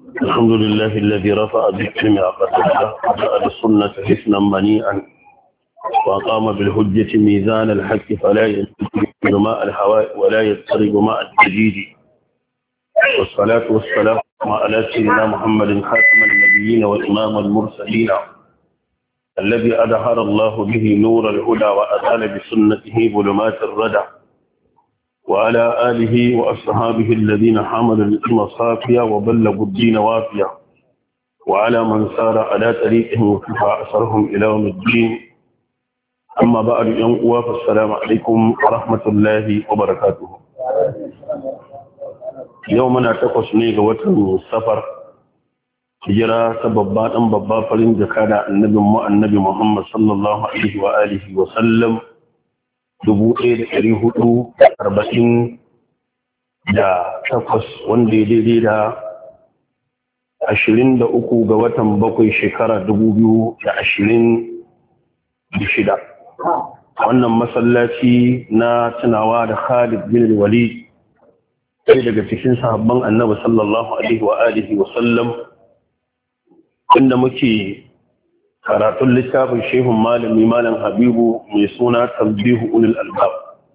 الحمد لله الذي رفع بالعلم عقدته وجعل السنة حسنا منيئا وأقام بالحجة ميزان الحق فلا ينتقل ماء الهواء ولا يضطرب ماء الجديد والصلاة والسلام على سيدنا محمد خاتم النبيين وإمام المرسلين الذي أظهر الله به نور الهدى وأزال بسنته ظلمات الردى وعلى آله وأصحابه الذين حملوا العلم صافيا وبلغوا الدين وافيا وعلى من سار على طريقهم وكفى أثرهم إلى يوم الدين أما بعد ينقوا فالسلام عليكم ورحمة الله وبركاته يومنا تقصني قوة السفر hijira ta babba dan babba farin jaka da annabi Muhammad sallallahu alaihi wa alihi wa sallam 1448 wanda ya daidai da 23 ga watan bakwai shekara 2026 wannan masallaci na tunawa da Khalid bin Walid sai daga cikin sahabban annabi sallallahu alaihi wa alihi wa sallam inda muke karatun littafin shehun malami malam Habibu mai suna tambihu ulul albab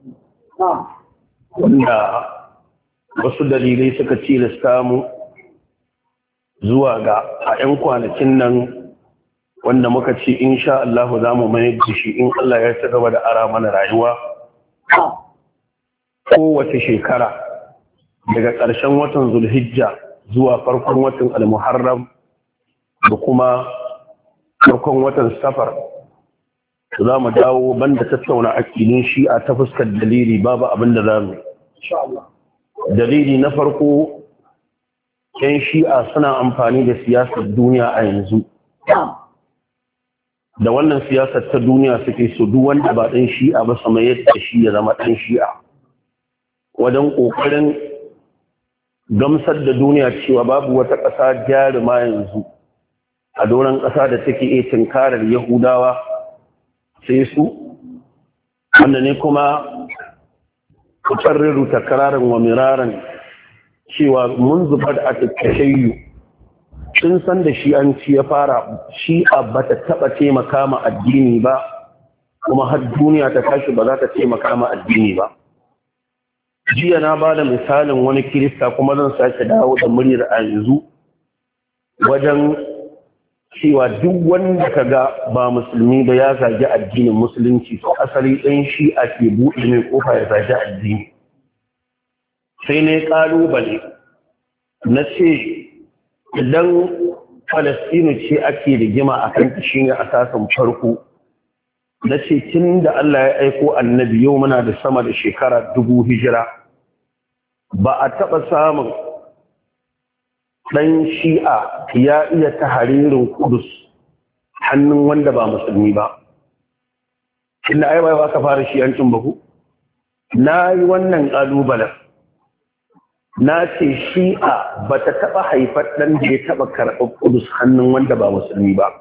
wanda wasu dalilai suka tilasta mu zuwa ga a 'yan kwanakin nan wanda muka ce insha Allah za mu mai da shi in Allah ya ci gaba da ara mana rayuwa kowace shekara daga ƙarshen watan Zulhijja zuwa farkon watan Al-Muharram da kuma farkon watan Safar za mu dawo banda tattauna akidin shi'a ta fuskar dalili babu abin da za mu dalili na farko yan shi'a suna amfani da siyasar duniya a yanzu da wannan siyasar ta duniya suke so duk wanda ba ɗan shi'a ba sama yadda shi ya zama ɗan shi'a wajen ƙoƙarin gamsar da duniya cewa babu wata ƙasa jaruma yanzu a doron ƙasa da take iya tunkarar Yahudawa sai su wanda ne kuma kusurriru takararin wa miraran cewa mun zubar da aka tashayyu sun san da shi'anci ya fara shi'a ba ta taɓa taimaka ma addini ba kuma har duniya ta tashi ba za ta taimaka ma addini ba jiya na ba da misalin wani kirista kuma zan sake dawo da muryar a yanzu wajen cewa duk wanda ka ga ba musulmi ba ya zagi addinin musulunci to asali ɗan shi ake buɗe mai ƙofa ya zagi addini sai ne ƙalubale na ce idan Falastinu ce ake rigima a kanta shi ne asasin farko na ce tun da Allah ya aiko annabi yau muna da sama da shekara 1000 hijira ba a taɓa samun ɗan shi'a ya iya taharirin Kudus hannun wanda ba musulmi ba. Inda ai bai aka fara shi'ancin baku? Na yi wannan ƙalubalen. Na ce shi'a ba ta taɓa haifar ɗan da ya taɓa karɓar Kudus hannun wanda ba musulmi ba.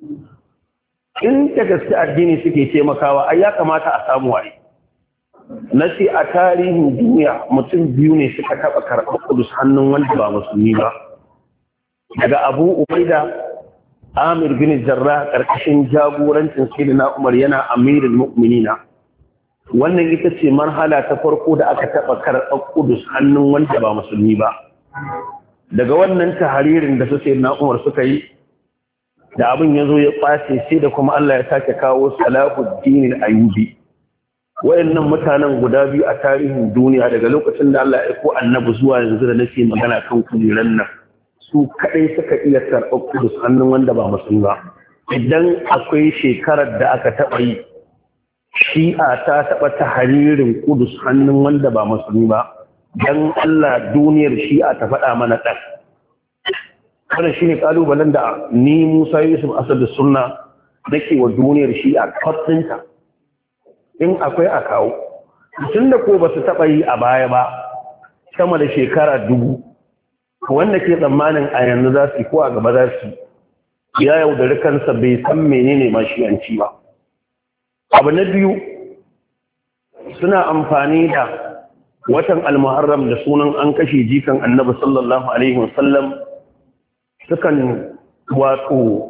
In ta gaske addini suke taimakawa, ai ya kamata a samu waye. Na ce a tarihin duniya mutum biyu ne suka taɓa karɓar Kudus hannun wanda ba musulmi ba. Daga Abu Ubaida Amir bin Jarrah karkashin jagorancin Sayyidina Umar yana amirul mu'minina wannan ita ce marhala ta farko da aka taba karɓar Kudus hannun wanda ba musulmi ba daga wannan tahririn da Sayyidina Umar suka yi da abin yazo ya kwace sai da kuma Allah ya sake kawo Salahuddin al-Ayyubi wayannan mutanen guda biyu a tarihin duniya daga lokacin da Allah ya aiko annabi zuwa yanzu da nake magana kan kujeran nan su kaɗai suka iya karɓar Kudus hannun wanda ba musulmi ba idan akwai shekarar da aka taɓa yi shi'a ta taɓa tahririn Kudus hannun wanda ba musulmi ba dan Allah duniyar shi'a ta faɗa mana ɗan wannan shine kalubalen da ni Musa Yusuf Asad Sunna nake wa duniyar shi'a kwatsinta in akwai a kawo tunda ko ba su taɓa yi a baya ba sama da shekara 1000 wanda ke tsammanin a yanzu za su ko a gaba za su ya yaudari kansa bai san menene mashiyanci ba abu na biyu suna amfani da watan al-muharram da sunan an kashe jikan annabi sallallahu alaihi wasallam sukan wato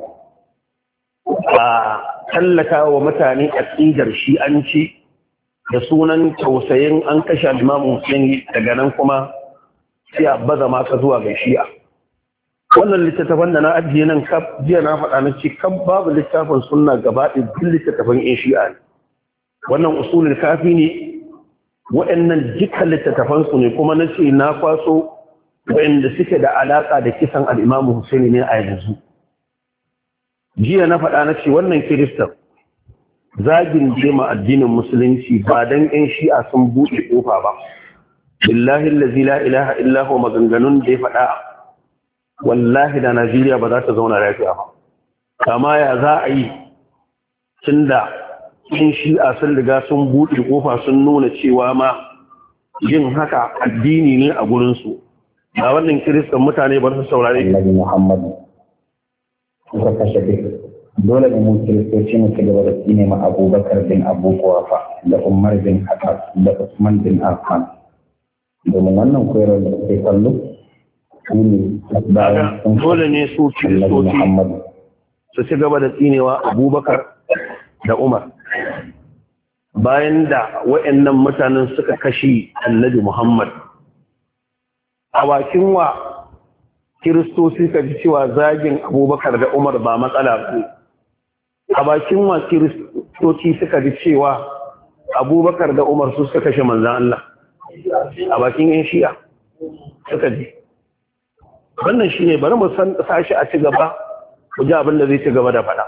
a tallata wa mutane aqidar shi'anci da sunan tausayin an kashe Imam Hussein, daga nan kuma sai a baza maka zuwa ga shi'a. Wannan littattafan da na ajiye nan kaf jiya na faɗa na ce kan babu littafin sunna gaba ɗaya duk littattafan yan shi'a ne. Wannan usulul kafi ne, waɗannan dukkan littattafan su ne, kuma na ce na kwaso waɗanda suke da alaƙa da kisan al-Imam Hussein ne a yanzu. Jiya na faɗa na ce wannan kiristan zagin jema addinin musulunci ba dan yan shi'a sun buɗe ƙofa ba. Billahi allazi la ilaha illa huwa, maganganun da ya faɗa wallahi da Najeriya ba za ta zauna lafiya ba. Kama ya za a yi tunda yan shi'a sun riga sun buɗe ƙofa sun nuna cewa ma yin haka addini ne a gurinsu. Ga wannan kiristan mutane ba su saurare. Annabi Muhammad ka kashe duk dole ne mu kiristoci mu ci gaba da tsine ma Abubakar bin Abu Quhafa da Umar bin Khattab da Usman bin Affan, domin wannan koyarwar da suke kallo su ne bayan sun dole ne su kiristoci su ci gaba da tsinewa Abubakar da Umar bayan da waɗannan mutanen suka kashe Annabi Muhammad. A bakin wa kiristoci ka ji cewa zagin Abubakar da Umar ba matsala ba? A bakin wa kiristoci suka ji cewa Abubakar da Umar su suka kashe manzan Allah? A bakin yan shi'a suka ji. Wannan shi ne, bari mu san sashi a ci gaba ku ji abin da zai ci gaba da faɗa.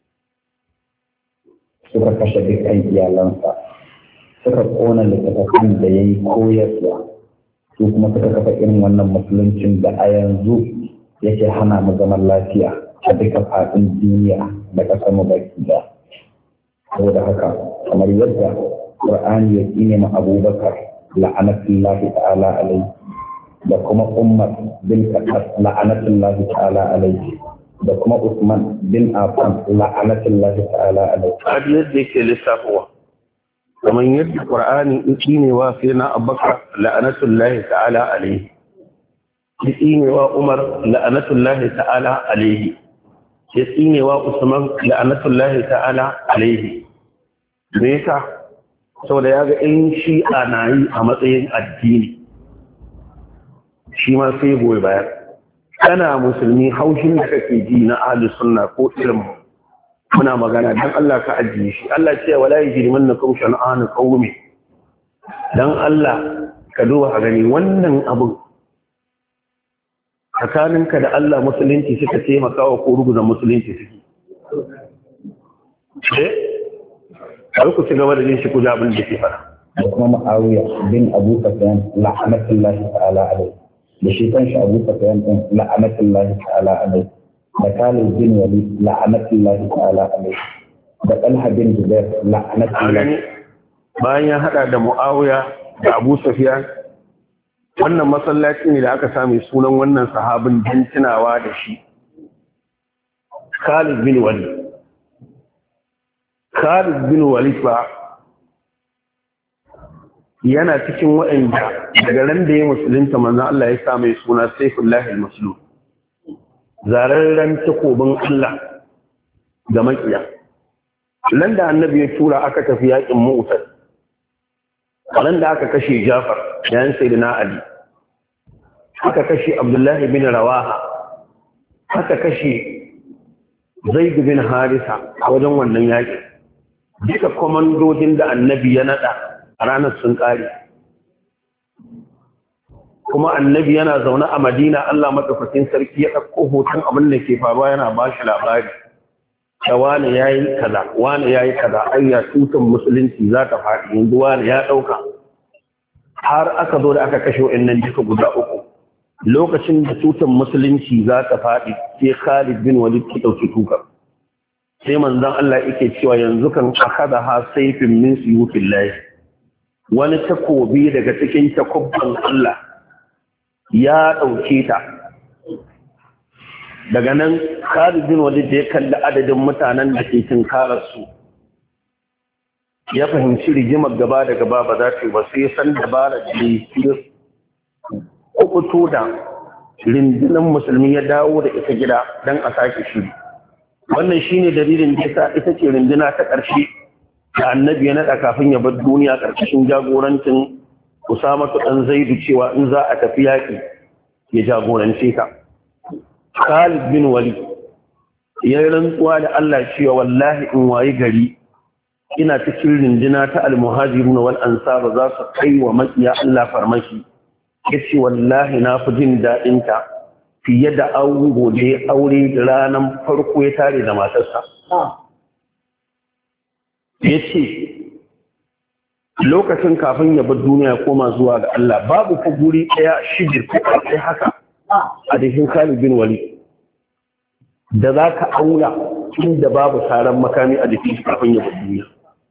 Suka kashe dukkan iyalansa, suka ƙona littattafan da ya yi koyarwa, su kuma suka kafa irin wannan musuluncin da a yanzu yake hana mu zaman lafiya a duka faɗin duniya da ƙasar mu baki da. Saboda haka kamar yadda Qur'ani ya tsine ma Abubakar la'anatullahi ta'ala alaihi da kuma Umar bin Khattab la'anatullahi ta'ala alaihi da kuma Usman bin Affan la'anatullahi ta'ala alaihi. Hadi yadda yake lissafowa kamar yadda Qur'ani ya tsinewa sai na Abubakar la'anatullahi ta'ala alaihi, ya tsinewa Umar la'anatullahi ta'ala alaihi, ya tsinewa Usman la'anatullahi ta'ala alaihi. Me yasa? Saboda ya ga in shi'a na yi a matsayin addini, shi ma sai goyi bayar. Kana musulmi haushin da kake ji na ahlus sunna ko irin muna magana dan Allah ka ajiye shi. Allah ce wala yajrimannakum shan'anu qaumi, dan Allah ka duba a gani wannan abu tsakaninka da Allah musulunci suka taimaka wa ko ruguza musulunci suke. Bari ku ci gaba da jin shi ku ji abin da ke fara. Da kuma Muawiya bin Abu Sufyan la'anatullahi ta'ala alaihi, da shi kanshi Abu Sufyan din la'anatullahi ta'ala alaihi, da Khalid bin Walid la'anatullahi ta'ala alaihi, da Talha bin Zubair la'anatullahi. Bayan ya hada da Muawiya da Abu Sufyan, wannan masallaci ne da aka sami sunan wannan sahabin don tunawa da shi, Khalid bin Walid. Khalid bin Walid ba yana cikin waɗanda daga ran da ya musulunta manzon Allah ya sa mai suna Saifullahi al-Maslul, zararren takobin Allah ga makiya. Nan da annabi ya tura aka tafi yakin Mu'tah, nan da aka kashe Jafar yayin Sayyidina Ali, aka kashe Abdullahi bin Rawaha, aka kashe Zaid bin Harisa a wajen wannan yakin. Duka komandojin da annabi ya nada a ranar sun kare, kuma annabi yana zaune a Madina, Allah madaukakin sarki ya ɗauko hoton abin da ke faruwa yana ba shi labari da wani yayi kaza, wani yayi kaza, ayya tutan musulunci za ta faɗi yanzu, wani ya ɗauka. Har aka zo da aka kashe wa'annan duka guda uku. Lokacin da tutan musulunci za ta faɗi sai Khalid bin Walid ki ɗauki tuka. Sai manzon Allah yake cewa yanzu kan akada ha sayfin min suyufillah, wani takobi daga cikin takubban Allah ya ɗauke ta. Daga nan Khalid bin Walid da ya kalli adadin mutanen da ke tinkarar su, ya fahimci rigimar gaba da gaba ba za ta yi ba, sai san dabara da ya kubuto da rundunar musulmi ya dawo da ita gida don a sake shiri. Wannan shine dalilin da yasa ita ce runduna ta ƙarshe da annabi ya naɗa kafin ya bar duniya ƙarƙashin jagorancin Usama ɗan Zaidu cewa in za a tafi yaƙi ya jagorance ka. Khalid bin Walid ya rantsuwa da Allah cewa wallahi in wayi gari ina cikin rindina ta almuhajirun wal ansar za su kai wa makiya Allah farmaki. Yace wallahi na fi jin daɗin ta fiye da ango da ya aure da ranar farko ya tare da matarsa. Yace lokacin kafin ya bar duniya koma zuwa ga Allah babu fa guri ɗaya shigir kai haka a cikin Khalid bin Walid da za ka aula inda babu saran makami a jikin kafin ya bar duniya.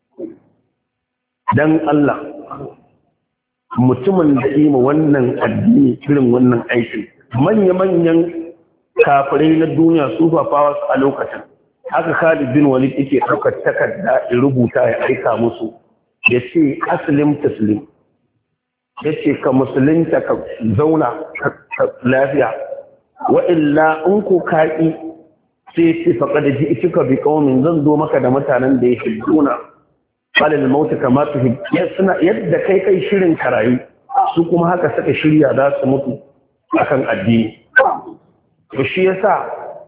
Dan Allah mutumin da yi ma wannan addini irin wannan aikin manya-manyan kafirai na duniya su fafawa a lokacin haka Khalid bin Walid yake ɗaukar takarda ya rubuta ya aika musu ya ce aslim taslim ya ce ka musulunta ka zauna lafiya wa illa in ko kaƙi sai ce faƙa da ji cika bi ƙaumin zan zo maka da mutanen da ya hidduna alal mauta kama tu yadda kai shirin karayu su kuma haka suka shirya za su mutu akan addini. To shi yasa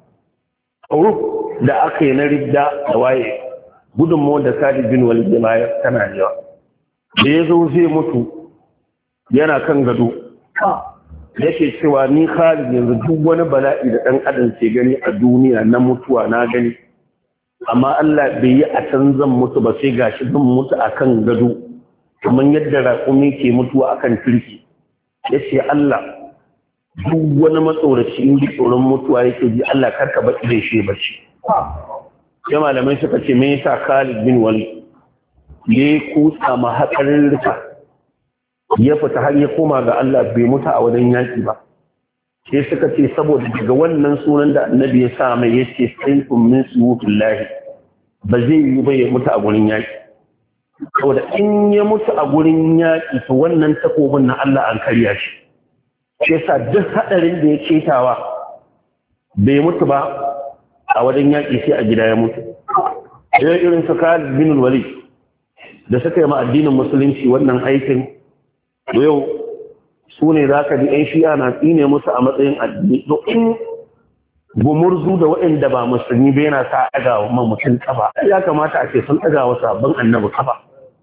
da aka yi na ridda da waye gudunmawar da Khalid bin Walid ya bayar tana yawa. Da ya zo zai mutu yana kan gado yake cewa ni Khalid yanzu duk wani bala'i da ɗan adam ke gani a duniya na mutuwa na gani, amma Allah bai yi a can zan mutu ba sai gashi zan mutu akan gado kamar yadda raƙumi ke mutuwa akan turki. Yace Allah duk wani matsoraci in tsoron mutuwa yake ji Allah karka baki da shi bacci. Sai malamai suka ce me yasa Khalid bin Walid ya kutsa ma hakarin rika ya fita har ya koma ga Allah bai mutu a wajen yaki ba. Sai suka ce saboda daga wannan sunan da annabi ya sa mai yace sayfun min suyufillahi ba zai yi ba ya mutu a gurin yaki. Saboda in ya mutu a gurin yaki to wannan takobin na Allah an karya shi. Sai yasa duk hadarin da ya ketawa bai mutu ba a wajen yaƙi sai a gida ya mutu. Irin su Khalid bin Walid da suka yi ma addinin musulunci wannan aikin yau su ne za ka ji ‘yan shi'a na tsine musu a matsayin addini. To in gumurzu da waɗanda ba musulmi bai na sa ɗaga wa mutum kafa, ya kamata a ce sun ɗaga wa sabbin annabi kafa.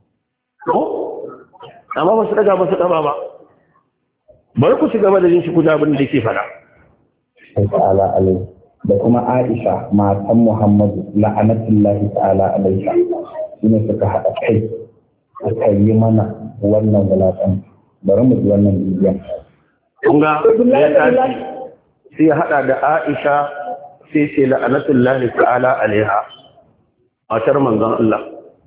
Amma ba su ɗaga ba su kafa ba. Bari ku ci gaba da jin shi ku abin da yake faɗa. Da kuma Aisha matan Muhammadu la'anatullahi ta'ala alaiha shine suka haɗa kai suka yi mana wannan wulaƙan. Bari mu ji wannan bidiyon. Kun ga ya tashi sai ya haɗa da Aisha sai ce la'anatullahi ta'ala alaiha matar manzon Allah.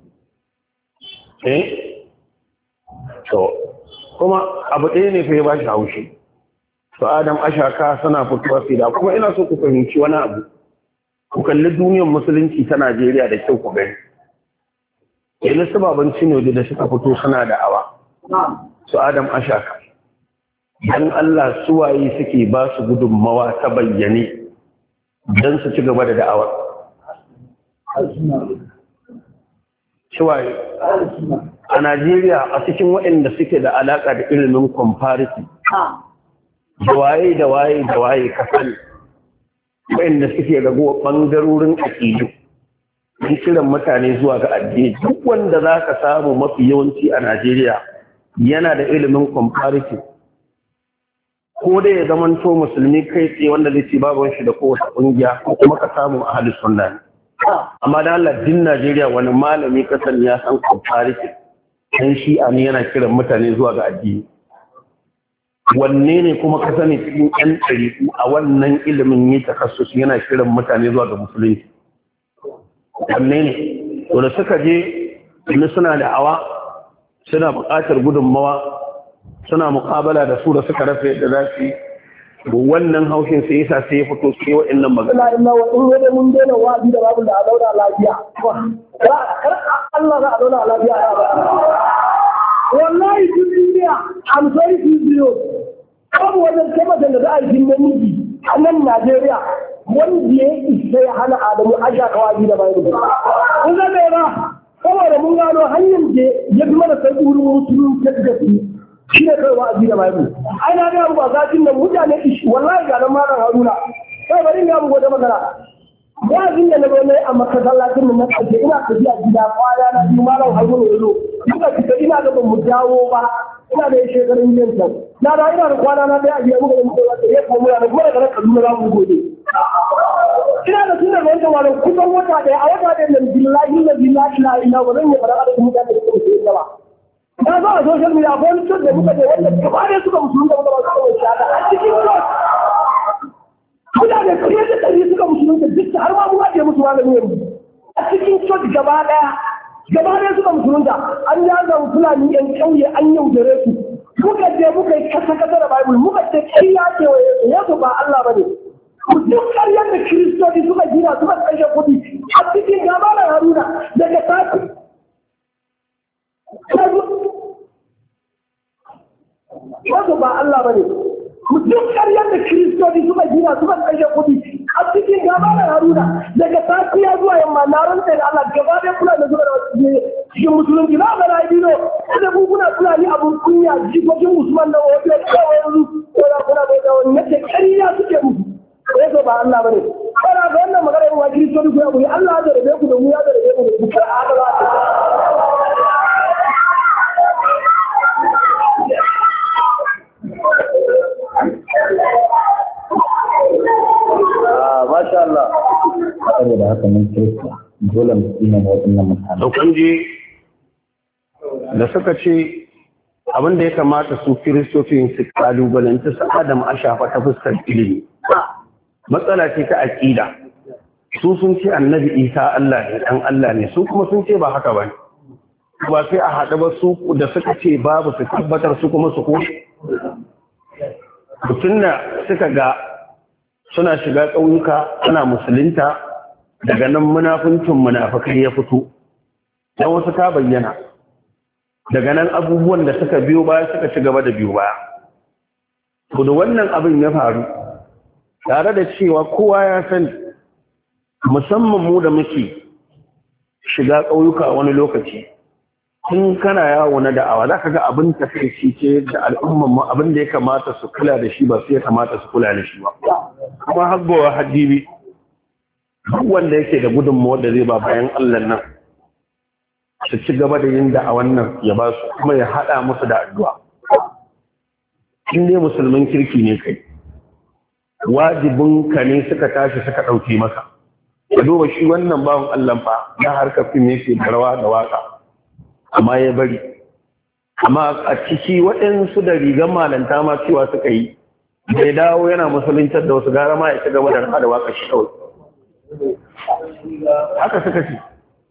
To kuma abu ɗaya ne fa ya ba shi haushi. To Adam Ashaka suna fitowa fida kuma ina so ku fahimci wani abu. Ku kalli duniyar musulunci ta Najeriya da kyau ku gani. Yanzu su baban Cinodi da suka fito suna da awa. Su Adam Ashaka. Dan Allah suwaye suke ba su gudunmawa ta bayyane don su ci gaba da da'awar. Suwaye. A Najeriya a cikin waɗanda suke da alaƙa da ilimin comparison. Da waye ka sani wayanda suke rago bangarorin aƙidu sun kiran mutane zuwa ga addini. Duk wanda za ka samu mafi yawanci a Najeriya yana da ilimin comparative ko dai ya zamanto musulmi kai tsaye wanda zai ce babu shi da kowace ƙungiya ko kuma ka samu a halin sunna ne. Amma da Allah din Najeriya wani malami kasan ya san comparative dan shi'a ne yana kiran mutane zuwa ga addini. Wanne ne kuma ka sani cikin ƴan ɗariƙu a wannan ilimin yi takassus yana kiran mutane zuwa ga musulunci? Wanne ne? To da suka je inda suna da awa suna buƙatar gudunmawa suna muƙabala da su da suka rafe da za su yi wannan haushin sai yasa sai ya fito sai wa'annan magana. Ina wa in wani mun daina wa'azi da babu da a zauna lafiya. Kar Allah za a zauna lafiya ya ba. Wallahi duk duniya I'm sorry to you. babu wajen tabbatar da za a yi namiji a nan Najeriya wanda ya isa ya hana Adamu aja kawai da bayan da. Kun ga mai ba, saboda mun gano hanyar da ya fi mana sauƙi wurin musulun ta gaske shi ne kai wa'azi da bayan. Ai na ga ba zafin nan mutane ishi wallahi ga nan malam Haruna. Sai bari ga mu gode magana. Wa'azin da na zo ne a masallacin nan na kace ina tafiya gida kwana na biyu malam Haruna ya zo. Duka kika ina ga ban mu dawo ba. Ina da shekarun yin can. Na da ina da kwana na daya biya muka da muka da ya kuma muna da kuma daga Kaduna za mu gode. Ina da sunan wanda wani kusan wata daya a wata daya nan billahi la billahi la ilaha ba zan yi fara da mutane da kuma sai gaba. Na zo a social media ko wani da muka da wanda gaba da suka musulunta muka ba su kawai shaka a cikin church. Mutane kariya da kariya suka musulunta duk har ma mu ake musu malami yanzu. A cikin church gaba daya suka musulunta an ya zama fulani yan ƙauye an yaudare su muka je muka yi kasa-kasa da Bible muka ce kai ya ce wa Yesu ba Allah ba ne duk ƙaryar da Kiristoci suka gina suka kashe kuɗi a cikin gaba da Haruna daga sati Yesu ba Allah ba ne duk ƙaryar da Kiristoci suka gina suka kashe kuɗi a cikin gaba da Haruna daga safiya zuwa yamma na rantsa da Allah gaba da kula da zuwa cikin musulunci na ga rayu ne da ku kuna tunani abun kunya jikokin Usman da wani da kawai yanzu ko da kuna da wani nace ƙarya suke musu ko ba Allah bane kana ga wannan magana in wa Kiristoci ku yabu Allah ya rabe ku da mu ya rabe ku da ku kar a haka masha Allah saboda haka mun kirista dole mu tsina waɗannan mutane saukan je da suka ce abin da ya kamata su kiristocin su kalubalanta su Adam a shafa ta fuskar ilimi matsala ce ta aƙida su sun ce annabi Isa Allah ne dan Allah ne su kuma sun ce ba haka ba ne ba sai a haɗa ba su da suka ce babu su tabbatar su kuma su koshe mutum na suka ga suna shiga ƙauyuka ana musulunta daga nan munafuncin munafukai ya fito don wasu ta bayyana daga nan abubuwan da suka biyo baya suka ci gaba da biyo baya to da wannan abin ya faru tare da cewa kowa ya san musamman mu da muke shiga ƙauyuka a wani lokaci tun kana yawo na da'awa za ka ga abin takaici ce da al'umman mu abin da ya kamata su kula da shi ba su ya kamata su kula da shi ba kuma haggowa hadibi duk wanda yake da gudunmawa da zai ba bayan Allah nan su ci gaba da yin da'awan nan ya ba su kuma ya haɗa musu da addu'a in dai musulmin kirki ne kai wajibin ka ne suka tashi suka ɗauke maka ka duba shi wannan bawan Allah fa na harkar fim yake da rawa da waka amma ya bari amma a ciki waɗansu da rigar malanta ma cewa suka yi da ya dawo yana musuluntar da wasu gara ma ya ci gaba da da waka shi kawai haka suka ce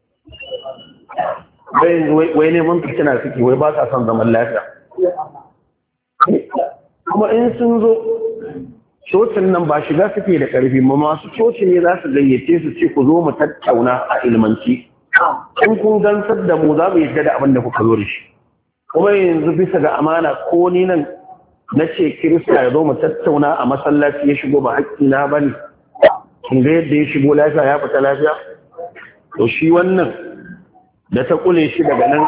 wai neman fitina suke wai ba sa son zaman lafiya kuma in sun zo cocin nan ba shiga suke da ƙarfi ma masu coci ne za su gayyace su ce ku zo mu tattauna a ilmanci in kun gansar da mu za mu yadda da abin da kuka zo da shi kuma yanzu bisa ga amana ko ni nan na ce kirista ya zo mu tattauna a masallaci ya shigo ba haƙƙina ba ne in ga yadda ya shigo lafiya ya fita lafiya to shi wannan da ta kule shi daga nan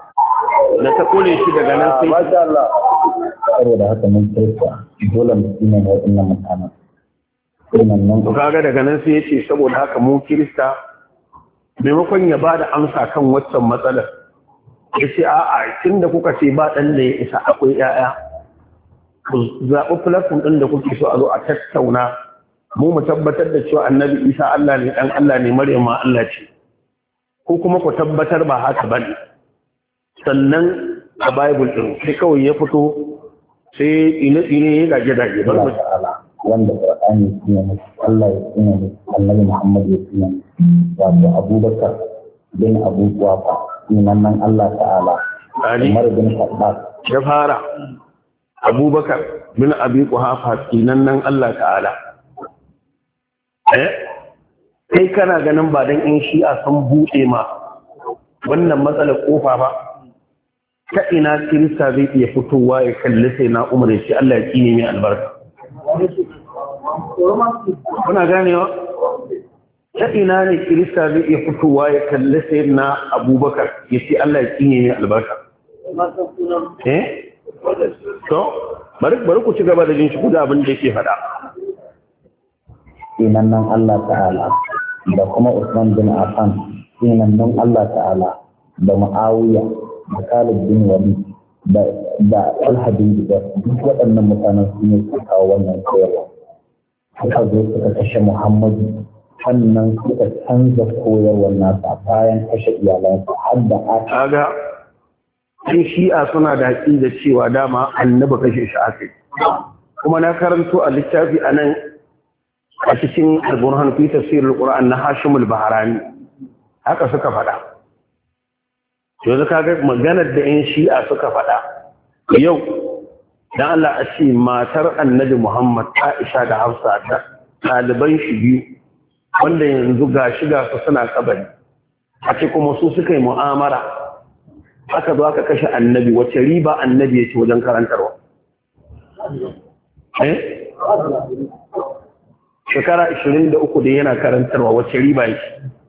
sai masha Allah saboda haka mun kirista dole mu tsina waɗannan mutanen to kaga daga nan sai yace saboda haka mu kirista maimakon ya bada amsa kan waccan matsalar yace a'a tunda kuka ce ba dan da ya isa akwai yaya ku zaɓi platform ɗin da kuke so a zo a tattauna mu tabbatar da cewa annabi Isa Allah ne dan Allah ne Maryam ma Allah ce ko kuma ku tabbatar ba haka bane sannan a Bible din sai kawai ya fito sai ine ya gage bar mu wanda Qur'ani ya ce Allah ya ce annabi Muhammad ya ce wato Abubakar bin Abu Quhafa nan Allah ta'ala Umar bin Khattab ya fara Abubakar bin Abi Quhafa nan Allah ta'ala kai kana ganin ba dan in shi'a sun buɗe ma wannan matsalar kofa ba ta ina kirista zai iya fitowa ya kalli sai na umar ya ce Allah ya tsine mai albarka kuna ganewa ta ina ne kirista zai iya fitowa ya kalli sai na abubakar ya ce Allah ya tsine mai albarka to bari ku ci gaba da jin shi kuda abin da yake faɗa sinan nan Allah ta'ala da kuma Usman bin Affan sinan nan Allah ta'ala da Muawiya da Khalid bin Walid da Al-Hadid da duk waɗannan mutanen su ne suka kawo wannan koyarwa suka zo suka kashe Muhammadu sannan suka canza koyarwar nasa bayan kashe iyalansa har da kaga in shi'a suna da da cewa dama annabi kashe shi aka kuma na karanto a littafi a nan a cikin al-Burhan fi tafsir al-Qur'an na Hashim al-Bahrani haka suka faɗa yanzu kaga maganar da yan shi'a suka faɗa yau dan Allah a ce matar annabi Muhammad Aisha da Hafsa da ɗaliban shi biyu wanda yanzu gashi ga su suna kabari a ce kuma su suka yi mu'amara aka zo aka kashe annabi wace riba annabi ya ce wajen karantarwa shekara 23 da yana karantarwa wace riba ya ce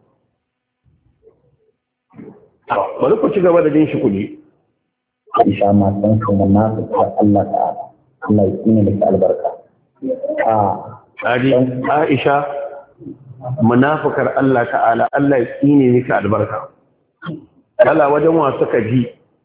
bari ku ci gaba da jin shi kuɗi Aisha ma san su na ta Allah ta'ala Allah ya tsine miki albarka Aisha munafukar Allah ta'ala Allah ya tsine miki albarka Allah wajen wa suka ji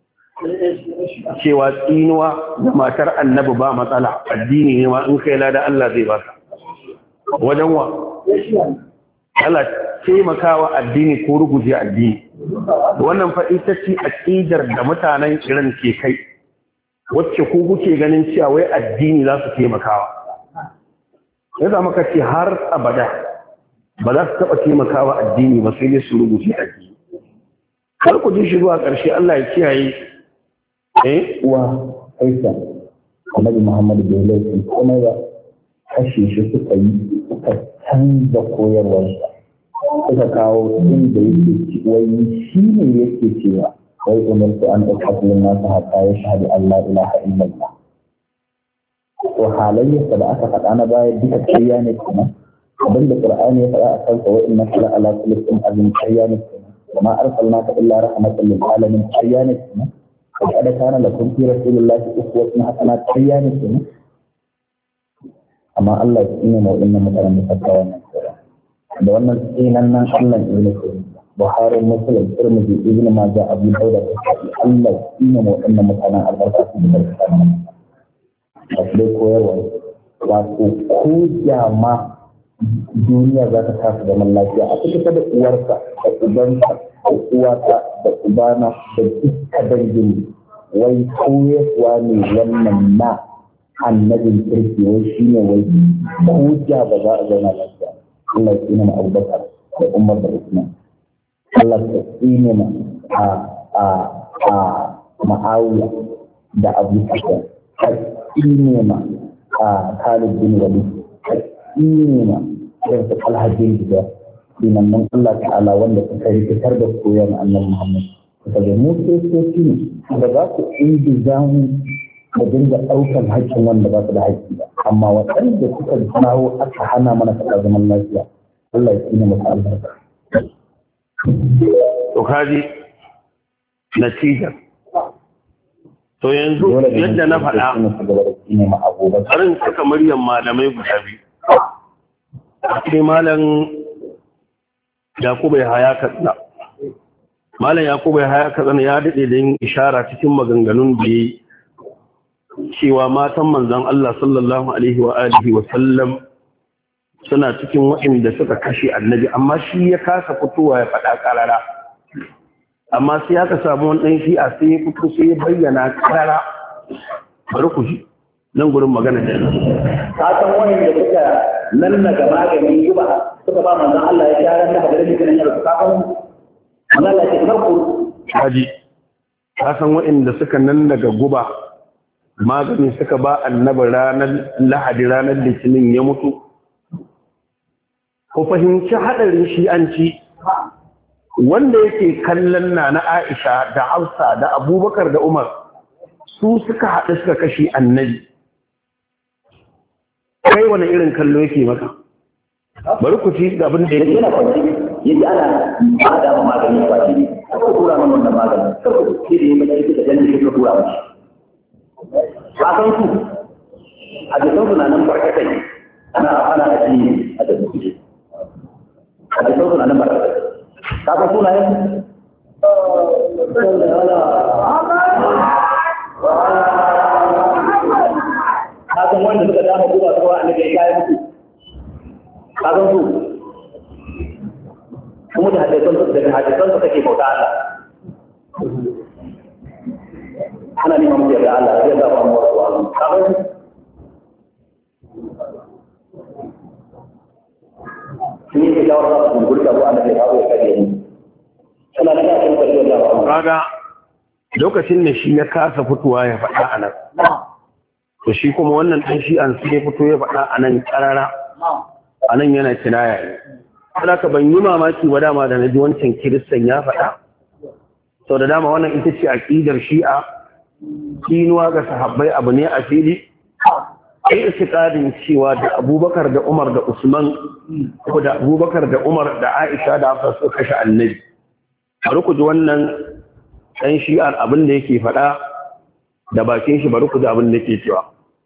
cewa tsinuwa da matar annabi ba matsala addini ne ma in kai lada Allah zai baka wajen wa Allah taimakawa addini ko ruguje addini wannan fa ita ce aqidar da mutanen Iran ke kai wacce ku kuke ganin cewa wai addini za su taimakawa yadda muka ce har abada ba za su taɓa taimakawa addini ba sai dai su ruguje addini har ku ji shi zuwa ƙarshe Allah ya kiyaye wa Aisha Annabi Muhammad bai laifi kuma ya kashe shi suka yi suka canza koyarwarsa suka kawo inda yake wai shi ne yake cewa wai umartu an ɗaukakulun nasu hatta ya shahadu Allah ilaha illallah to halayyarsa da aka faɗa na baya duka ƙarya ne kuma abinda Qur'ani ya faɗa a kansa wa inna kala ala kulli azim ƙarya ne kuma وما أرسلناك إلا رحمة للعالمين حيانتنا وقد كان لكم في رسول الله أسوة حسنة حيانتنا أما الله يسئني موئنا مثلا مفتوى نفسه دوانا سئينا الله إذن بخاري مسلم ترمذي ابن ماجه أبو داود الله يسئني موئنا مثلا البركة في الكتاب أصلي كوير واسو كوجا ما duniya za ta tafi zaman lafiya a cikin da uwarka da ubanka da uwata da ubana da duka dangin wai koyarwa ne wannan na annabin kirki wai shi ne wai koja ba za a zauna lafiya Allah ya tsine ma Abubakar da Umar da Usman Allah ya tsine ma a Muawiya da Abu Sufyan ya tsine ma Khalid bin Walid tsine irin su alhajin da sinannan Allah ta'ala wanda suka rikitar da koyar annabi Muhammad suka ga mu sojoji ne da za ku inda zamu da dinga ɗaukar haƙƙin wanda ba su da haƙƙi ba amma waɗanda suka jawo aka hana mana faɗa zaman lafiya Allah ya tsine masa albarka to kaji natija to yanzu yadda na faɗa harin suka muryan malamai guda biyu sai malam Yakubu Yahaya Katsina malam Yakubu Yahaya Katsina ya dade da yin ishara cikin maganganun da yayi cewa matan manzon Allah sallallahu alaihi wa alihi wa sallam suna cikin waɗanda suka kashe annabi amma shi ya kasa fitowa ya faɗa karara amma sai aka samu wani ɗan shi'a sai ya fito sai ya bayyana karara bari ku ji nan gurin magana da ka san wani da suka nan daga maganin guba suka ba manzon Allah ya share da hadarin gidan yaro ka san Allah ya farko haji ka san waɗanda suka nan daga guba magani suka ba annabi ranar Lahadi ranar Litinin ya mutu ko fahimci hadarin shi'anci wanda yake kallon na Aisha da Hafsa da Abubakar da Umar su suka haɗu suka kashe annabi, kai wani irin kallo yake maka? Bari ku ci abin da yake. Yana kwanci yadda ana ba da magani kwaci ne, ko tura mana wannan magani, kar ku ce da yi mai aiki da jannin shi ka tura mashi. A kan su, a jikin su na nan barkatai, ana ajiye a da suke. A jikin su na nan barkatai. Ka san sunayen? Kasan wanda suka dama guba su wa annabi ya kayan mutu. Kasan su kuma da hadisan su kake bauta Allah. Ana neman mu yarda Allah ya zaba mu wasu Allah. Kasan su sun yi kyakkyawar za su gurgurta ko annabi ya kawo ya kare ni. Suna da kashin kwallo da ba. Kaga lokacin da shi ya kasa fitowa ya faɗa a nan. To shi kuma wannan ɗan shi an sai fito ya faɗa a nan ƙarara, a nan yana kinaya ne. Kada ka ban yi mamaki wa dama da na ji wancan kiristan ya faɗa. Sau da dama wannan ita ce aƙidar shi'a, kinuwa ga sahabbai abu ne a fili. Ai itikadin cewa da Abubakar da Umar da Usman ko da Abubakar da Umar da Aisha da Hafsa suka kashe annabi. Bari ku ji wannan ɗan shi'ar abin da yake faɗa da bakin shi, bari ku ji abin da yake cewa.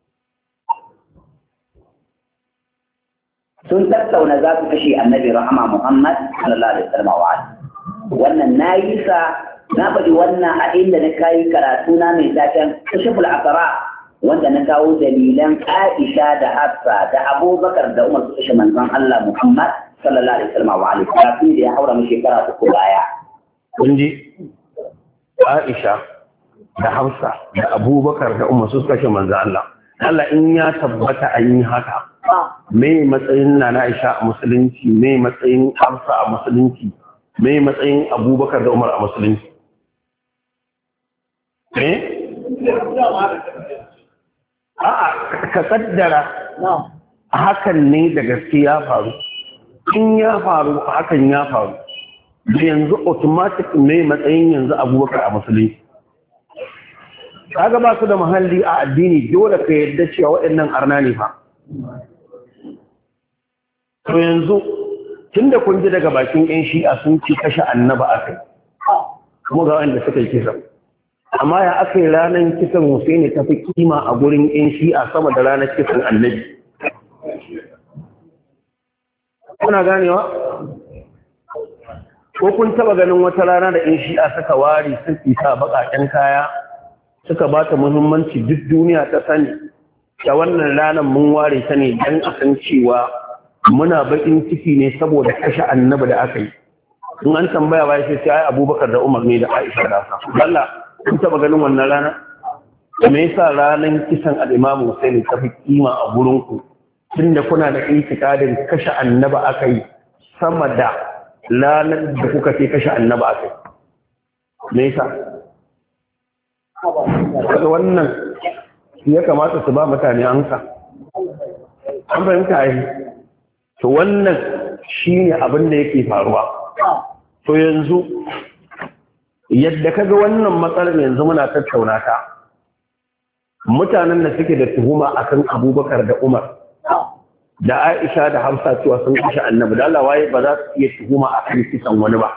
Sun tattauna za su kashe annabi rahama Muhammad sallallahu alaihi wasallam wa wannan nayi sa na faɗi wannan a inda na kai karatu na mai taken kashful asara wanda na kawo dalilan Aisha da Hafsa da Abubakar da Umar su kashe manzon Allah Muhammad sallallahu alaihi wasallam wa alihi kafin da ya haura mu shekara 3 baya. Kun ji Aisha da Hafsa da Abubakar da Umar su kashe manzon Allah. Allah in ya tabbata an yi haka. Me matsayin na Aisha a musulunci, me matsayin Hafsa a musulunci, me matsayin Abubakar da Umar a musulunci. A'a, ka kaddara hakan ne da gaske ya faru. In ya faru, hakan ya faru. Yanzu automatic ne matsayin yanzu Abubakar a musulunci. Kaga ba su da muhalli a addini, dole ka yarda cewa waɗannan arna ne fa. To yanzu tunda kun ji daga bakin ƴan shi'a sun ci kashe annaba akai, kuma ga wanda suka yi kisa. Amma ya aka yi ranar kisan Husaini ta fi kima a gurin ƴan shi'a sama da ranar kisan annabi. Kuna ganewa? Ko kun taba ganin wata rana da ƴan shi'a suka ware sun isa baƙaƙen kaya suka ba ta muhimmanci duk duniya ta sani da wannan ranar mun ware ta ne don a san cewa muna bakin ciki ne saboda kashe annabi da aka yi. In an tambaya ba sai ai Abubakar da Umar ne da Aisha da Hafsa. Allah kun taba ganin wannan rana? Me yasa ranar kisan al-Imam Hussein ta fi kima a gurin ku tunda kuna da itikadin kashe annabi aka yi sama da ranar da kuka ce kashe annabi aka yi? Me yasa? Daga wannan ya kamata su ba mutane amsa. An fahimta yi. To wannan shi ne abin da yake faruwa. To yanzu, yadda ka ga wannan matsalar yanzu muna tattauna ta, mutanen da suke da tuhuma akan Abubakar da Umar, da Aisha da Hafsa cewa sun kashe annabi, da Allah waye ba za su iya tuhuma akan kisan wani ba.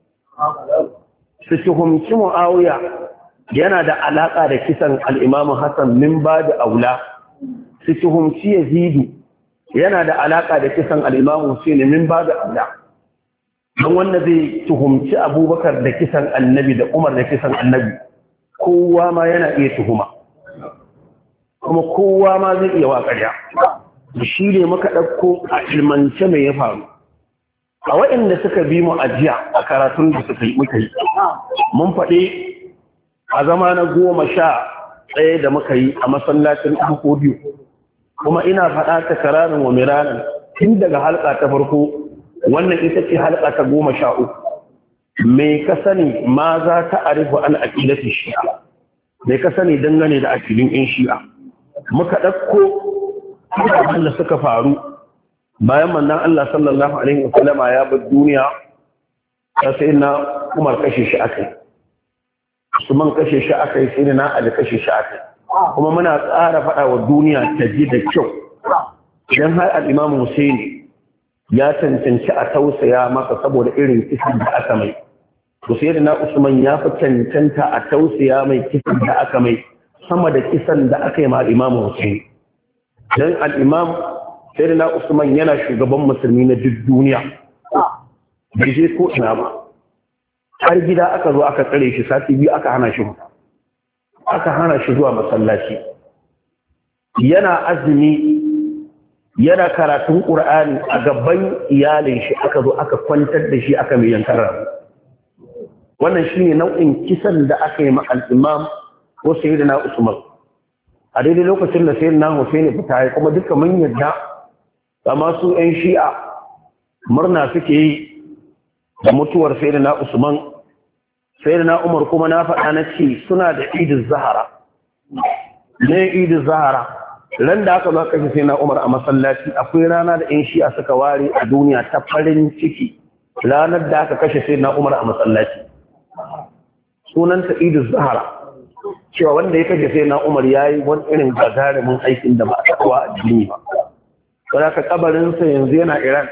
Su tuhumci Muawiya yana da alaƙa da kisan al'imamu Hassan min ba da aula, su tuhumci Yazidu yana da alaƙa da kisan al'imamu Hussein min ba da aula. Don wanda zai tuhumci Abubakar da kisan annabi da Umar da kisan annabi, kowa ma yana iya tuhuma, kuma kowa ma zai iya waƙarya. Shi ne muka ɗauko a ilmance mai ya faru. A waɗanda suka bi mu ajiya a karatun da suka yi muka yi, mun faɗi a zama na 11 da muka yi a masallacin Ahodiyo, kuma ina faɗa ta kararin wa miranin tun daga halka ta farko, wannan ita ce halka ta 13. Me ka sani ma za ta arifu an aqidati shi'a, me ka sani dangane da aqidin ƴan shi'a. Muka ɗauko abin da suka faru bayan manzon Allah sallallahu alaihi wasallam ya bar duniya, sai na Umar kashe shi akai, Usman kashe shi akai, sai na Ali kashe shi akai. Kuma muna tsara faɗa wa duniya ta ji da kyau, idan har al-Imam Hussein ya cancanci a tausaya masa saboda irin kisan da aka mai, to sai na Usman ya fi cancanta a tausaya mai kisan da aka mai sama da kisan da aka yi ma al-Imam Hussein. Dan al-Imam sai na Usman yana shugaban musulmi na duk duniya, bai je ko ina ba, har gida aka zo aka tsare shi sati biyu aka hana shi zuwa masallaci. Yana azumi yana karatun Qur'ani a gaban iyalin shi, aka zo aka kwantar da shi aka mai yankar rabu. Wannan shine nau'in kisan da aka yi ma al-Imam ko sayyidina Usman a daidai lokacin da sayyidina Hussein fita, kuma duka mun yadda, amma su 'yan Shi'a murna suke yi da mutuwar sayyidina Usman. Sayyidina Umar kuma na faɗa na ce suna da Idul Zahara. Ne Idul Zahara, ran da aka zo kashe sayyidina Umar a masallaci, akwai rana da 'yan Shi'a suka ware a duniya ta farin ciki, ranar da aka kashe sayyidina Umar a masallaci. Sunanta Idul Zahara, cewa wanda ya kashe sayyidina Umar yayi wani irin gagarumin aikin da ba a taɓa a duniya ba. Saboda ka kabarinsa yanzu yana Iran.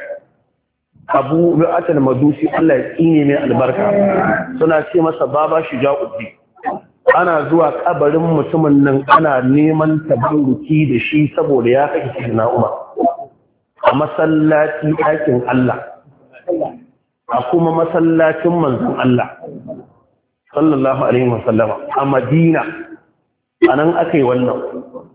Abu Ru'atul Majusi, Allah ya tsine mai albarka, suna ce masa Baba Shuja'uddin. Ana zuwa kabarin mutumin nan ana neman tabarruki da shi saboda ya kashe sayyidina Umar a masallaci ɗakin Allah, a kuma masallacin manzon Allah sallallahu alaihi wasallam a Madina. Anan aka yi wannan.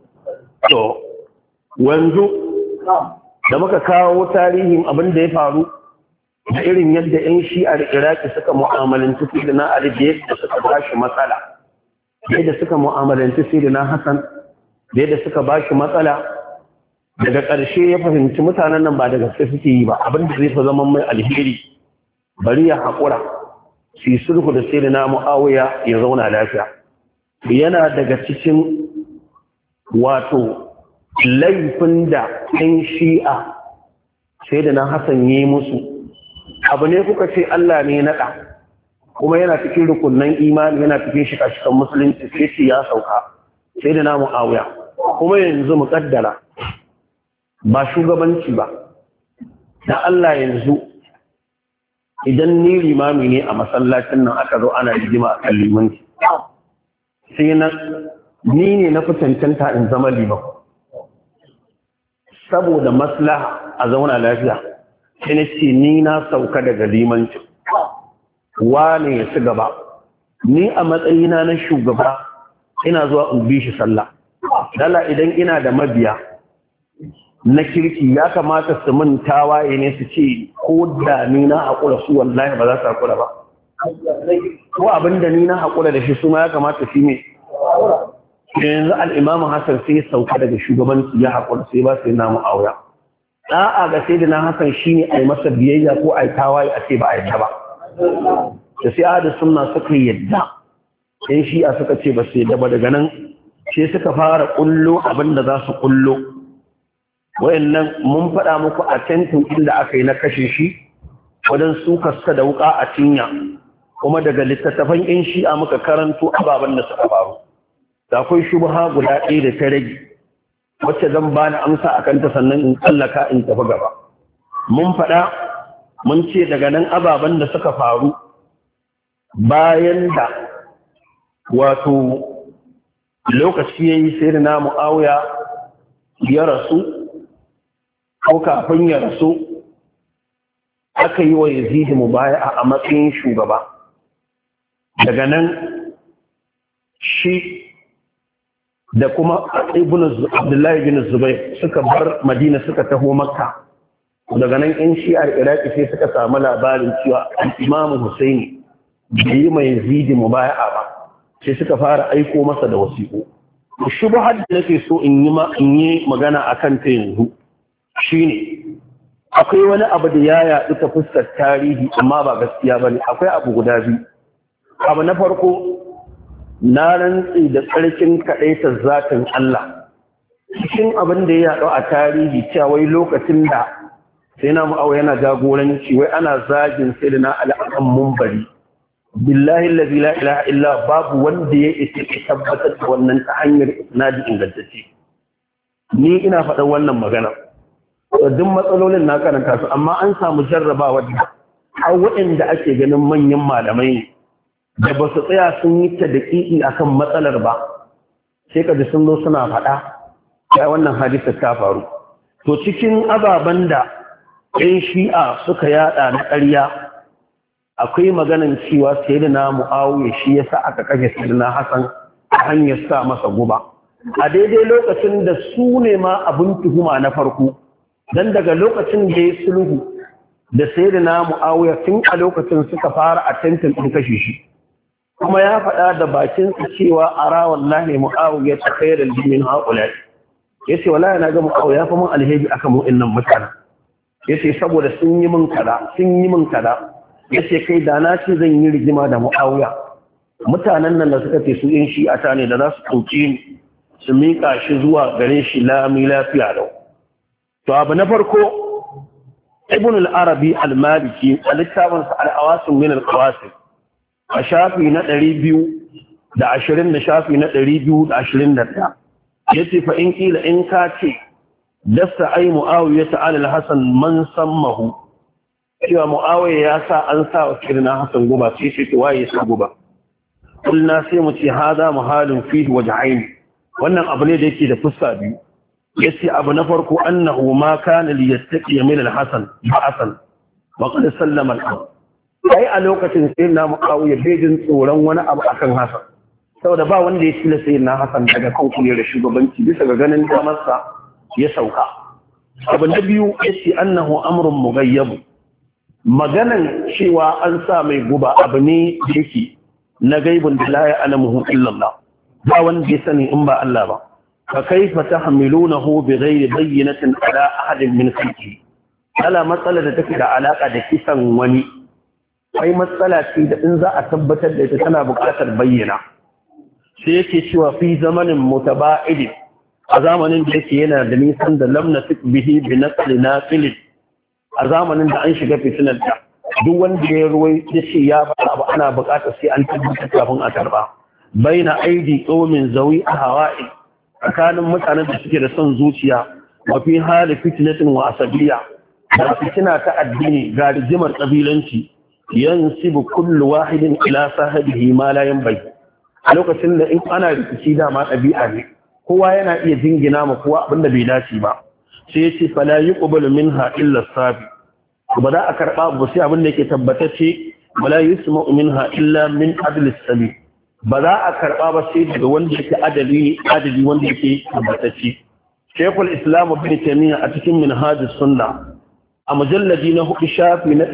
To wanzu da muka kawo tarihin abin da ya faru da irin yadda 'yan Shi'ar Iraki suka mu'amalanci Sayyidina Ali da yadda suka bashi matsala, yadda suka mu'amalanci Sayyidina Hassan da yadda suka bashi matsala, daga ƙarshe ya fahimci mutanen nan ba da gaske suke yi ba, abin da zai fi zama mai alheri bari ya haƙura su yi sulhu da Sayyidina Muawiya ya zauna lafiya. Yana daga cikin wato laifin da 'yan Shi'a Sayyidina Hassan yi musu, abu ne kuka ce Allah ne naɗa, kuma yana cikin rukunan imani, yana cikin shika-shikan musulunci, sai ce ya sauka Sayyidina Muawiya. Kuma yanzu mu kaddara ba shugabanci ba, da Allah yanzu idan ni limami ne a masallacin nan aka zo ana rigima a kan limanci, sai ni ne na fi cancanta in zama liman saboda maslaha a zauna lafiya, sai na ce ni na sauka daga limancin, wane ya ci gaba. Ni a matsayina na shugaba ina zuwa in bi shi sallah. Dala idan ina da mabiya na kirki ya kamata su min tawaye ne su ce ko da ni na haƙura su wallahi ba za su haƙura ba, ko abin da ni na haƙura da shi su ma ya kamata shi ne. Yanzu al'imamu Hassan sai sauka daga shugabanci ya haƙura, sai ba sai na Muawiya. Ɗa'a ga sai da na Hassan shi ne a yi masa biyayya ko a yi tawaye a ce ba a yadda ba. Da sai ahadu sunna suka yadda, yan Shi'a suka ce ba su yadda ba, daga nan sai suka fara ƙullo abin da za su ƙullo. Wayannan mun faɗa muku a tentin inda aka yi na kashe shi wajen suka da wuƙa a cinya, kuma daga littattafan yan Shi'a muka karanto ababen da suka faru. Da akwai shubha guda ɗaya da ta rage wacce zan ba na amsa a kanta sannan in tsallaka in tafi gaba. Mun faɗa mun ce daga nan ababen da suka faru bayan da wato lokaci ya yi sai da na Muawiya ya rasu, ko kafin ya rasu aka yi wa Yazid mubaya'a a matsayin shugaba. Daga nan shi da kuma Abdullahi bin Zubair suka bar Madina suka taho Makka. Daga nan yan Shi'ar Iraki sai suka samu labarin cewa Imam Husaini bai yi mai Yazid mubaya'a ba, sai suka fara aiko masa da wasiƙu. Shubhar da nake so in yi magana akan ta yanzu shine akwai wani abu da ya yaɗu ta fuskar tarihi amma ba gaskiya bane. Akwai abu guda biyu. Abu na farko, na rantsi da tsarkin kaɗaitar zatin Allah, cikin abin da ya yaɗu a tarihi cewa wai lokacin da sai na mu'awiya yana jagoranci wai ana zagin sai da na al'akan mumbari billahi allazi la ilaha illa babu wanda ya isa ya tabbatar da wannan ta hanyar isnadi ingantacce ni ina faɗan wannan magana duk matsalolin na karanta su amma an samu jarrabawa da har waɗanda ake ganin manyan malamai ne da ba su tsaya sun yi ta daƙiƙi akan matsalar ba sai ka ji sun zo suna faɗa ya wannan hadisa ta faru to cikin ababen da ɗan shi'a suka yada na ƙarya akwai maganan cewa sayyidina Muawiya shi yasa aka kashe sayyidina Hassan ta hanyar sa masa guba a daidai lokacin da su ne ma abin tuhuma na farko dan daga lokacin da ya sulhu da sayyidina Muawiya tun a lokacin suka fara attempting din kashe shi kuma ya faɗa da bakin sa cewa ara wallahi Muawiya ta khairal min haula yace wallahi na ga Muawiya fa mun alheri akan mu innan mutana yace saboda sun yi min kada yace kai da na ce zan yi rigima da Muawiya mutanen nan da suka ce su yin shi'ata ne da za su kauce ni su miƙa shi zuwa gare shi lami lafiya lau to abu na farko ibn al-arabi al-maliki a littafin sa al-awasim min al-qawasim a shafi na 220 da shafi na 221 yace fa in kila in ka ce dasta ai Muawiya ta'ala al-hasan man sammahu cewa Muawiya ya sa an sa wa kirna Hassan guba sai shi to waye sa guba kulna sai mu ce hada muhalin fihi wajhain wannan abu ne da yake da fuska biyu yace abu na farko annahu ma kana li yattaqi min al-Hasan ba'san wa qad sallama al-amr sai a lokacin sai na Muawiya bai jin tsoron wani abu akan Hassan saboda ba wanda ya tilla sai na Hassan daga kan kujerar shugabanci bisa ga ganin damarsa ya sauka abu na biyu yace annahu amrun mughayyab maganan cewa an sa mai guba abu ne yake na gaibun da la ya'lamuhu illa Allah ba wanda ya sani in ba Allah ba fa kaifa tahmilunahu bighayri bayyinatin ala ahadin min khalqihi ala matsala da take da alaka da kisan wani ai matsala ce da in za a tabbatar da ita tana buƙatar bayyana sai yake cewa fi zamanin mutaba'id a zamanin da yake yana da nisan da lam nasik bihi bi naqli naqil a zamanin da an shiga fitinar da duk wanda ya ruwai ya ce ya faɗa abu ana buƙatar sai an tabbatar kafin a karɓa baina aidi qaumin zawi hawa'i tsakanin mutanen da suke da son zuciya wa fi hali fitnatin wa asabiyya da fitina ta addini ga rigimar kabilanci yansibu kullu wahidin ila sahibihi ma la yanbaghi a lokacin da in ana rikici dama ɗabi'a ne kowa yana iya jingina ma kowa abinda bai dace ba sai ya ce fala yuqbalu minha illa sabi ba za a karba ba sai abin da yake tabbatacce wala yusma'u minha illa min adli sabi ba za a karba ba sai daga wanda yake adali wanda yake tabbatacce Sheikhul Islam Ibn Taymiyyah a cikin Minhajus Sunnah a mujalladi na 4 shafi na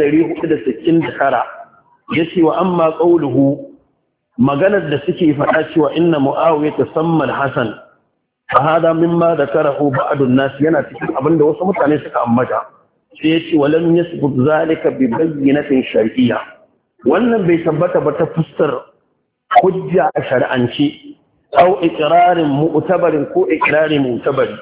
469 yace wa amma qawluhu maganar da suke faɗa cewa inna Muawiya tasamma al-Hasan فهذا مما ذكره بعض الناس yana cikin abinda wasu mutane suka ambata sai yace walam yasbut zalika bi bayyinatin shar'iyya wannan bai tabbata ba ta fuskar hujja a shar'anci aw iqrarin mu'tabarin ko iqrarin mu'tabari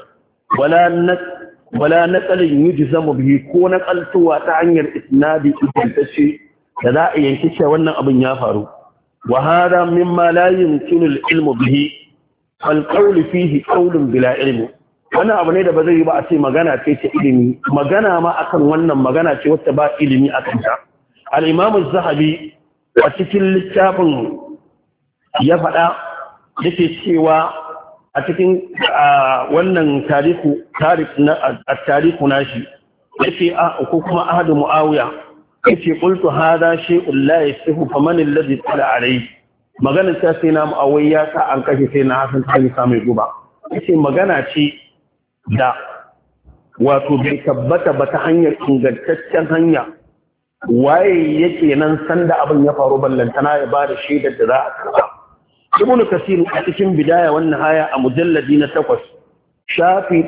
wala naqalin yujzamu bihi ko naqaltuwa ta hanyar isnadi ingantacce da za a yanki cewa wannan abin ya faru wa hada mimma la yumkinu al-ilmu bihi alƙauli fihi ƙaulun bila ilmi wannan abu ne da ba zai yi ba a ce magana ce ta ilimi magana ma akan wannan magana ce wacce ba ilimi akan ta al-imam az-zahabi a cikin littafin ya faɗa yake cewa a cikin wannan tarihu nashi yake ko kuma ahadu muawiya yake qultu hada shay'un la yasihu faman alladhi tala alayhi maganar ta sai na mu'awai ya sa an kashe sai na hasan ta sa mai guba yace magana ce da wato bai tabbata ba ta hanyar ingantaccen hanya waye yake nan sanda abin ya faru ballantana ya bada shaidar da za a karba ibnu kasir a cikin bidaya wannan haya a mujalladi na 8 shafi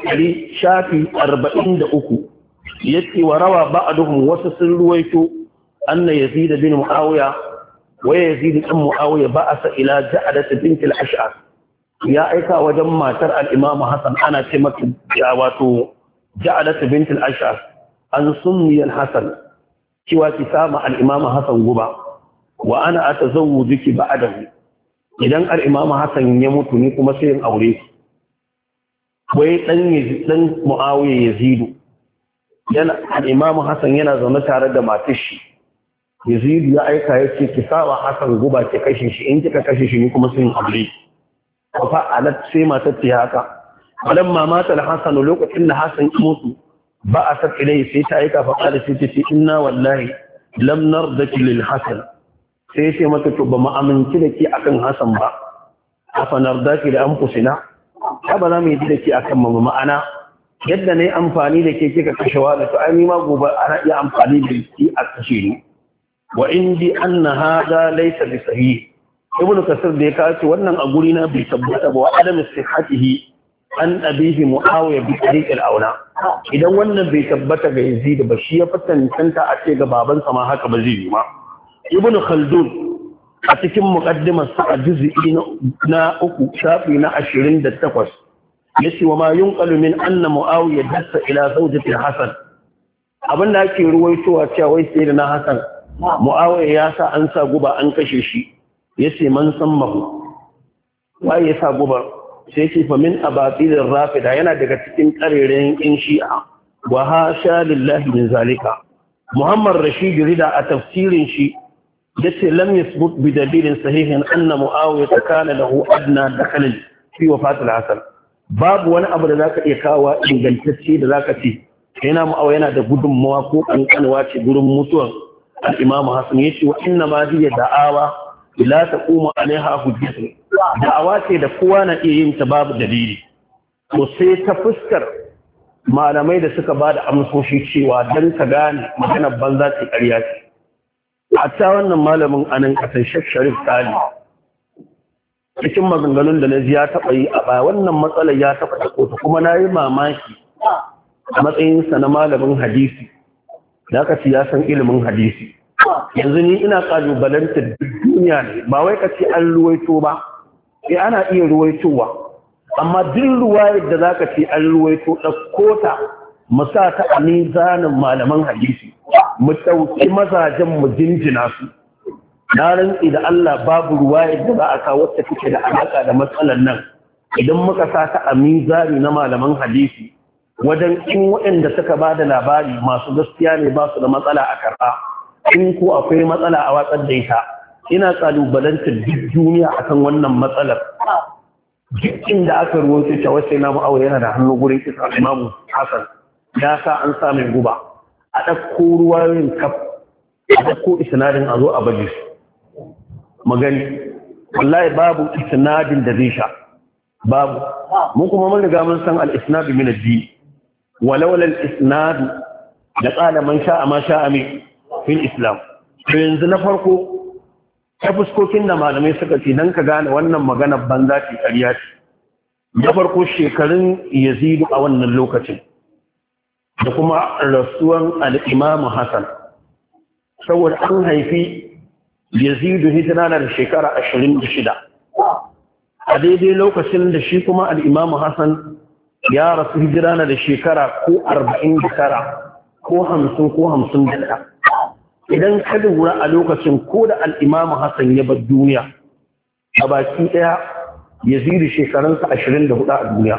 43 yace wa rawa ba'duhum wasu sun ruwaito anna yazid bin muawiya ويزيد بن معاويه بعث الى جعده بنت الاشعث يا ايكا وجن ماتر الامام حسن انا ce mata wato جعده بنت الاشعث an summi al-hasan cewa ki sama al-imam hasan guba wa ana atazawwujuki ba'dahu idan al-imam hasan ya mutu ni kuma sai in aure ki wai dan Muawiya Yazidu yana al-imam hasan yana zaune tare da matar shi Yazidu ya aika yace ki sawa hasan guba ki kashe shi in kika kashe shi ni kuma sai in aure ki fa alat sai matar ta haka alamma mata al-hasan lokacin da hasan ya mutu ba a saka ilai sai ta aika fa qala sai ta ce inna wallahi lam nardaki lil hasan sai ce mata to ba mu aminci da ke akan hasan ba afa nardaki da anfusina ba za mu yi da ke akan mu ma'ana yadda ne amfani da ke kika kashe wani to ai ma gobe ana iya amfani da ke a kashe ni wa indi anna hada laysa bi sahih ibnu kasir da ya kace wannan a guri na bai tabbata ba wa adam sihhatihi an abihi muawiya bi tariq al-aula idan wannan bai tabbata ga Yazid ba shi ya fatantanta a ce ga babansa ma haka ba zai yi ma ibnu khaldun a cikin muqaddimar sa a juz'i na 3 shafi na 28 yace wa ma yunqalu min anna muawiya dassa ila zawjati hasan abin da ake ruwaitowa cewa wai sai da na hasan muawiya ya sa an sa guba an kashe shi yace man sammahu wai ya sa guba sai ce fa min abatilin rafida yana daga cikin karerayen in shi'a wa hasha lillahi min zalika muhammad rashid rida a tafsirin shi yace lam yasbut bi dalilin sahihin anna muawiya kana lahu adna dakal fi wafat al-hasan babu wani abu da zaka iya kawo ingantacce da zaka ce yana muawiya yana da gudunmawa ko kankanwa ce gurin mutuwar al-imam hasan yace wa inna ma hiya da'awa la taqumu alaiha hujjatu da'awa ce da kowa na iya yin ta babu dalili to sai ta fuskar malamai da suka bada amsoshi cewa dan ka gane maganar banza ce ƙarya ce hatta wannan malamin anan kasan Sheikh Sharif Tali cikin maganganun da na ji ya taɓa yi a baya wannan matsalar ya taɓa ta kota kuma na yi mamaki a matsayinsa na malamin hadisi da aka ci ya san ilimin hadisi yanzu ni ina kalubalantar duniya ne ba wai ka ce an ruwaito ba ana iya ruwaitowa amma duk ruwayar da zaka ce an ruwaito ɗauko ta mu sa ta a mizanin malaman hadisi mu ɗauki mazajen mu jinjina su na rantsi da Allah babu ruwayar da za a kawo wacce take da alaƙa da matsalar nan idan muka sa ta a mizani na malaman hadisi wajen in waɗanda suka ba da labari masu gaskiya ne ba su da matsala a karɓa in ko akwai matsala a watsar da ita ina kalubalantar duk duniya akan wannan matsalar duk inda aka ruwaito ta wasu na ma'awa yana da hannu gurin kisa imamu hasan ya sa an sa mai guba a ɗauko ruwayoyin kaf a ɗauko isnadin a zo a baje su magani wallahi babu isnadin da zai sha babu mun kuma mun riga mun san al-isnad min ad-din walau al-isnad da qala man sha'a ma sha'a min fil islam to yanzu na farko ta fuskokin da malamai suka ce dan ka gane wannan magana banza ce ƙarya ce da farko shekarun Yazid a wannan lokacin da kuma rasuwan al-Imam Hassan saboda an haifi Yazid hijira da shekara 26 a daidai lokacin da shi kuma al-Imam Hassan ya rasu hijira da shekara ko 49 ko 50 ko 51 idan ka lura a lokacin ko da al-Imam Hassan ya bar duniya a baki daya Yazid shekarunsa 24 a duniya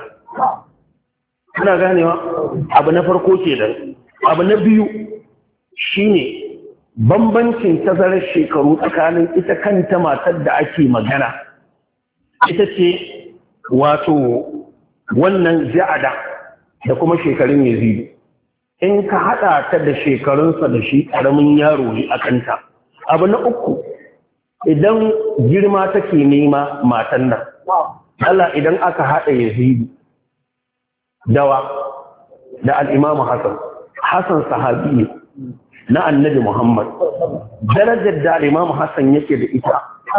kana ganewa abu na farko kenan abu na biyu shine bambancin tazarar shekaru tsakanin ita kanta matar da ake magana ita ce wato wannan ja'ada da kuma shekarun Yazid in ka hada ta da shekarunsa da shi karamin yaro ne a kanta abu na uku idan girma take nema matan nan Allah idan aka hada Yazid dawa da al-Imam Hassan sahabi ne na annabi Muhammad darajar da Imam Hassan yake da ita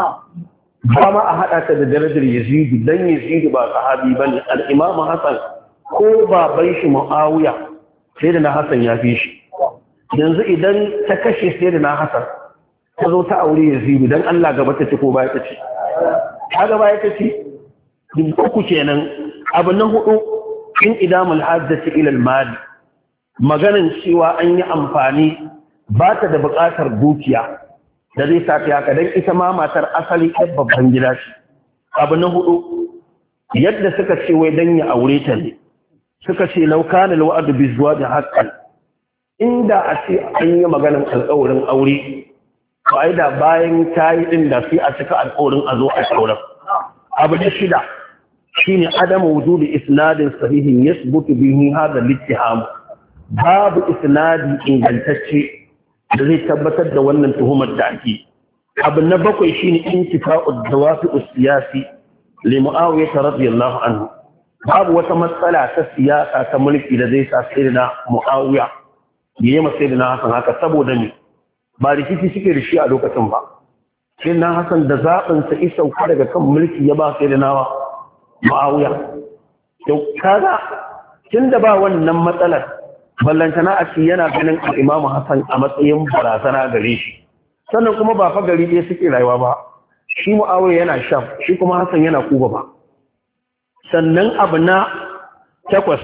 ba ma a hada ta da darajar Yazid dan Yazid ba sahabi bane al-Imam Hassan ko baban shi Muawiya sai da na Hassan ya fi shi yanzu idan ta kashe sai da na Hassan ta zo ta aure Yazid dan Allah gaba ta ci ko baya ta ci kaga baya ta ci uku kenan abu na hudu in idamul hajjati ila al-mal maganin cewa an yi amfani ba ta da buƙatar dukiya da zai sa ta haka don ita ma matar asali ɗan babban gida ce. Abu na 4 yadda suka ce wai dan ya aure ta ne suka ce lauka da wa'adu bi zuwa da haƙƙan inda a ce an yi maganin alƙawarin aure ba da bayan ta yi ɗin da sai a cika alƙawarin a zo a sauran. Abu na 6 shine adamu wujudi isnadin sahihin yasbutu bihi hadha al-ittiham babu isnadi ingantacce da zai tabbatar da wannan tuhumar da ake. Abu na 7 shine intifa'ud dawafi'us siyasi li Muawiya radiyallahu anhu babu wata matsala ta siyasa ta mulki da zai sa sayyidina Muawiya yayi masa sayyidina Hassan haka saboda ne ba rikici suke da shi a lokacin ba. Sayyidina Hassan da zaɓin sa isauka daga kan mulki ya ba sayyidina Muawiya. To kaga tunda ba wannan matsalar ballantana a ce yana ganin al-Imam Hassan a matsayin barazana gare shi. Sannan kuma ba fa gari ɗaya suke rayuwa ba. Shi Muawiya yana Sham, shi kuma Hassan yana Kuba ba. Sannan abu na 8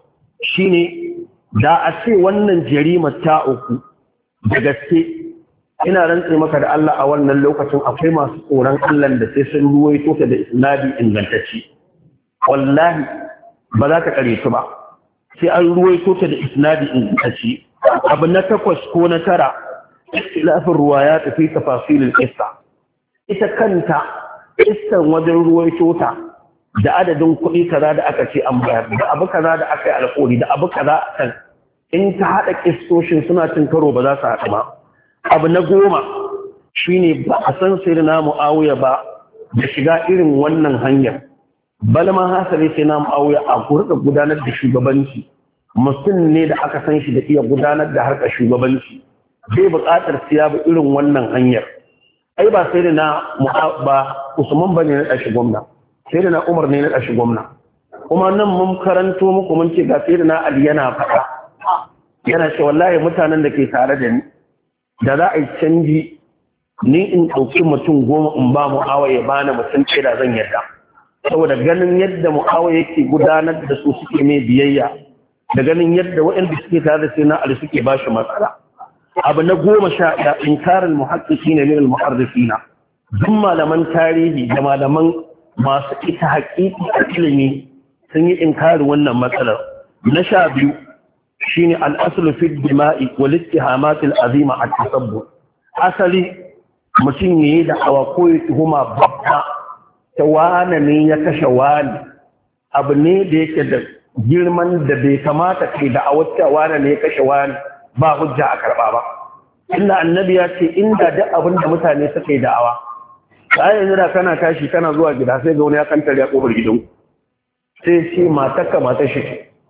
shine da a ce wannan jarimar ta uku da gaske ina rantse maka da Allah a wannan lokacin akwai masu tsoron Allah da sai sun ruwaito ta da isnadi ingantacce. Wallahi ba za ka kare su ba sai an ruwaito ta da isnadi ingantacce. Abu na 8 ko na 9 ikhtilafin ruwaya ta fi tafasilil qissa ita kanta qissan wajen ruwaito ta da adadin kuɗi kaza da aka ce an bayar da abu kaza da aka yi alƙawari da abu kaza kan in ta haɗa kistoshin suna cin karo ba za su haɗu ba. Abu na 10 shine ba a san sayyidina Muawiya ba da shiga irin wannan hanyar balma hasali sai na Muawiya a gurɗa gudanar da shugabanci mutum ne da aka san shi da iya gudanar da harkar shugabanci bai buƙatar siya ba irin wannan hanyar. Ai ba sai da na ba Usman bane na ɗashi gwamna sai da na Umar ne na ɗashi gwamna kuma nan mun karanto muku mun ce ga sai da na Ali yana faɗa yana ce wallahi mutanen da ke tare da ni da za a yi canji ni in ɗauki mutum 10 in ba Muawiya ya bani mutum ɗaya da zan yarda saboda ganin yadda Muawiya yake gudanar da su suke mai biyayya da ganin yadda waɗanda suke tare da sai na Ali suke ba shi matsala. Abu na 11 inkarin muhaqqiqina min al-muharrifina duk malaman tarihi da malaman masu ita haƙiƙi a ilimi sun yi inkari wannan matsalar. Na 12 shine al-aslu fi ad-dima'i wal ittihamat al-azima at-tasabbut asali mutum yayi da awa ko ya tuhuma babba ta wane ne ya kashe wani abu ne da yake da girman da bai kamata kai da awata wane ne ya kashe wani ba hujja a karba ba. Inda annabi ya ce inda duk abin da mutane suka yi da'awa sai yanzu da kana tashi kana zuwa gida sai ga wani ya kantare a kofar gidan sai ce matarka matar shi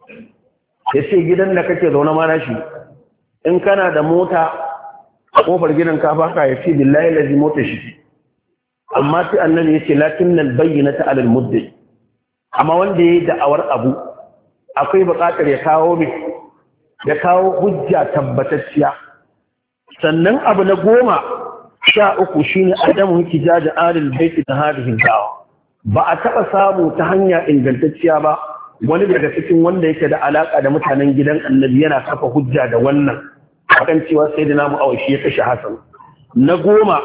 ya ce gidan da kake zaune ma na shi in kana da mota a kofar gidan ka baka ya ce billahi lazi mota shi amma sai annabi ya ce lakinnal bayyinata alal muddi amma wanda yayi da'awar abu akwai buƙatar ya kawo hujja tabbatacciya. Sannan abu na 13 shine adamu hijaja alil baiti ta hadihin da'wa ba a taɓa samu ta hanya ingantacciya ba wani daga cikin wanda yake da alaka da mutanen gidan annabi yana kafa hujja da wannan akan cewa sayyidina Muawiya shi ya kashe Hassan. Na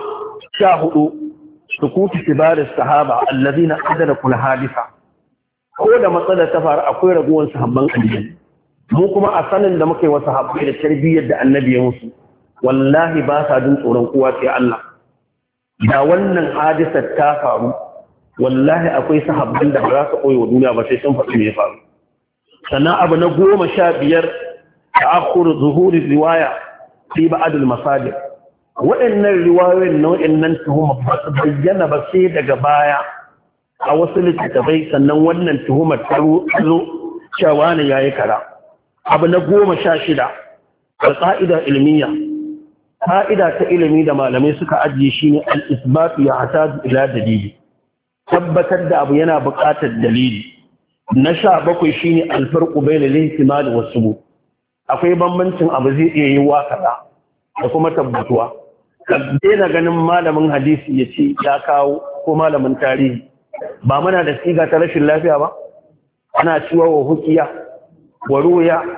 14 sukutu kibaris sahaba allazina adraku al-hadisa ko da matsalar ta faru akwai raguwar sahabban annabi mu kuma a sanin da muka yi wasu sahabbai da tarbiyyar da annabi ya musu wallahi ba sa jin tsoron kowa sai Allah. Da wannan hadisar ta faru wallahi akwai sahabban da ba za su koyi wa duniya ba sai sun faɗi me ya faru. Sannan abu na 15 ta'akhkhur zuhuri riwaya fi ba'd al-masadir waɗannan riwayoyin nau'in nan tuhuma ba su bayyana ba sai daga baya a wasu littattafai sannan wannan tuhumar ta zo cewa ne yayi kara. Abu na 16 al-qa'ida ilmiya ƙa'ida ta ilimi da malamai suka ajiye shi ne al-isbatu ya hataju ila dalili tabbatar da abu yana buƙatar dalili. Na 17 shine al-farqu bayna al-ihtimal wa subut akwai bambancin abu zai iya yi wa kaza da kuma tabbatuwa ka daina ganin malamin hadisi ya ce ya kawo ko malamin tarihi ba muna da siga ta rashin lafiya ba ana ciwa wa hukiya wa ruya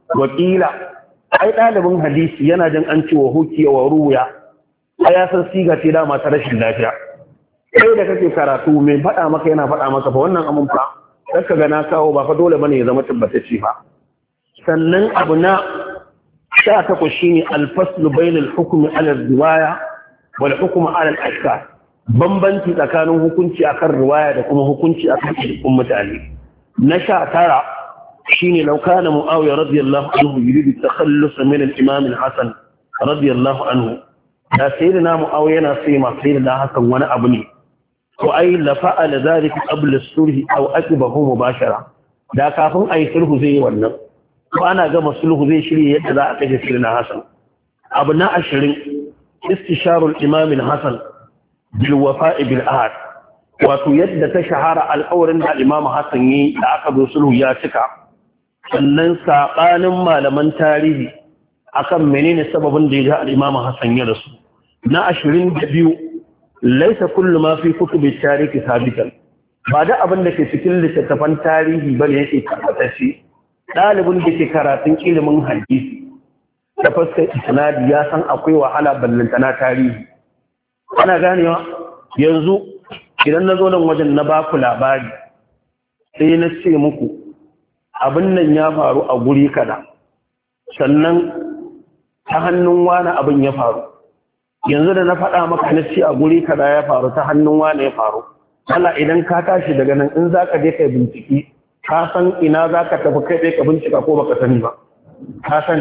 wakila ai ɗalibin hadisi yana jin an ce wa hukiya wa ruya a ya san siga ce dama ta rashin lafiya kai da kake karatu mai faɗa maka yana faɗa maka fa wannan amin fa ka ga na kawo ba fa dole bane ya zama tabbatacce fa sannan abu na 18 shine al-fasl bayna al-hukm ala al-riwaya wal hukm ala al-ashkar bambanci tsakanin hukunci akan riwaya da kuma hukunci akan ɗaiɗaikun mutane na 19 shine law kana muawiya radiyallahu anhu yuridu at-takhallus min al-imam al-hasan radiyallahu anhu da sayyidina muawiya yana sai ma sayyidina hasan wani abu ne to ai la fa'ala zalika qabla as-sulh aw aqibahu mubashara da kafin ayi sulhu zai yi wannan ko ana gama sulhu zai shirye yadda za a kashe sayyidina hasan abu na 20 istisharul imam al-hasan bil wafa'i bil ahd wato yadda ta shahara alƙawarin da imam hasan yi da aka zo sulhu ya cika sannan sabanin malaman tarihi akan menene sababin da ya ga al-imam hasan ya rasu na 22 laisa kullu ma fi kutubi tarihi sabitan ba da abin da ke cikin littattafan tarihi bane yake tabbatacce dalibin da ke karatun ilimin hadisi da fuskar isnadi ya san akwai wahala ballantana tarihi ana ganewa yanzu idan na zo nan wajen na baku labari sai na ce muku abin nan ya faru a guri kada sannan ta hannun wani abin ya faru yanzu da na faɗa maka na ce a guri kada ya faru ta hannun wane ya faru Allah idan ka tashi daga nan in za ka je kai binciki ka san ina za ka tafi kai ka bincika ko baka sani ba ka san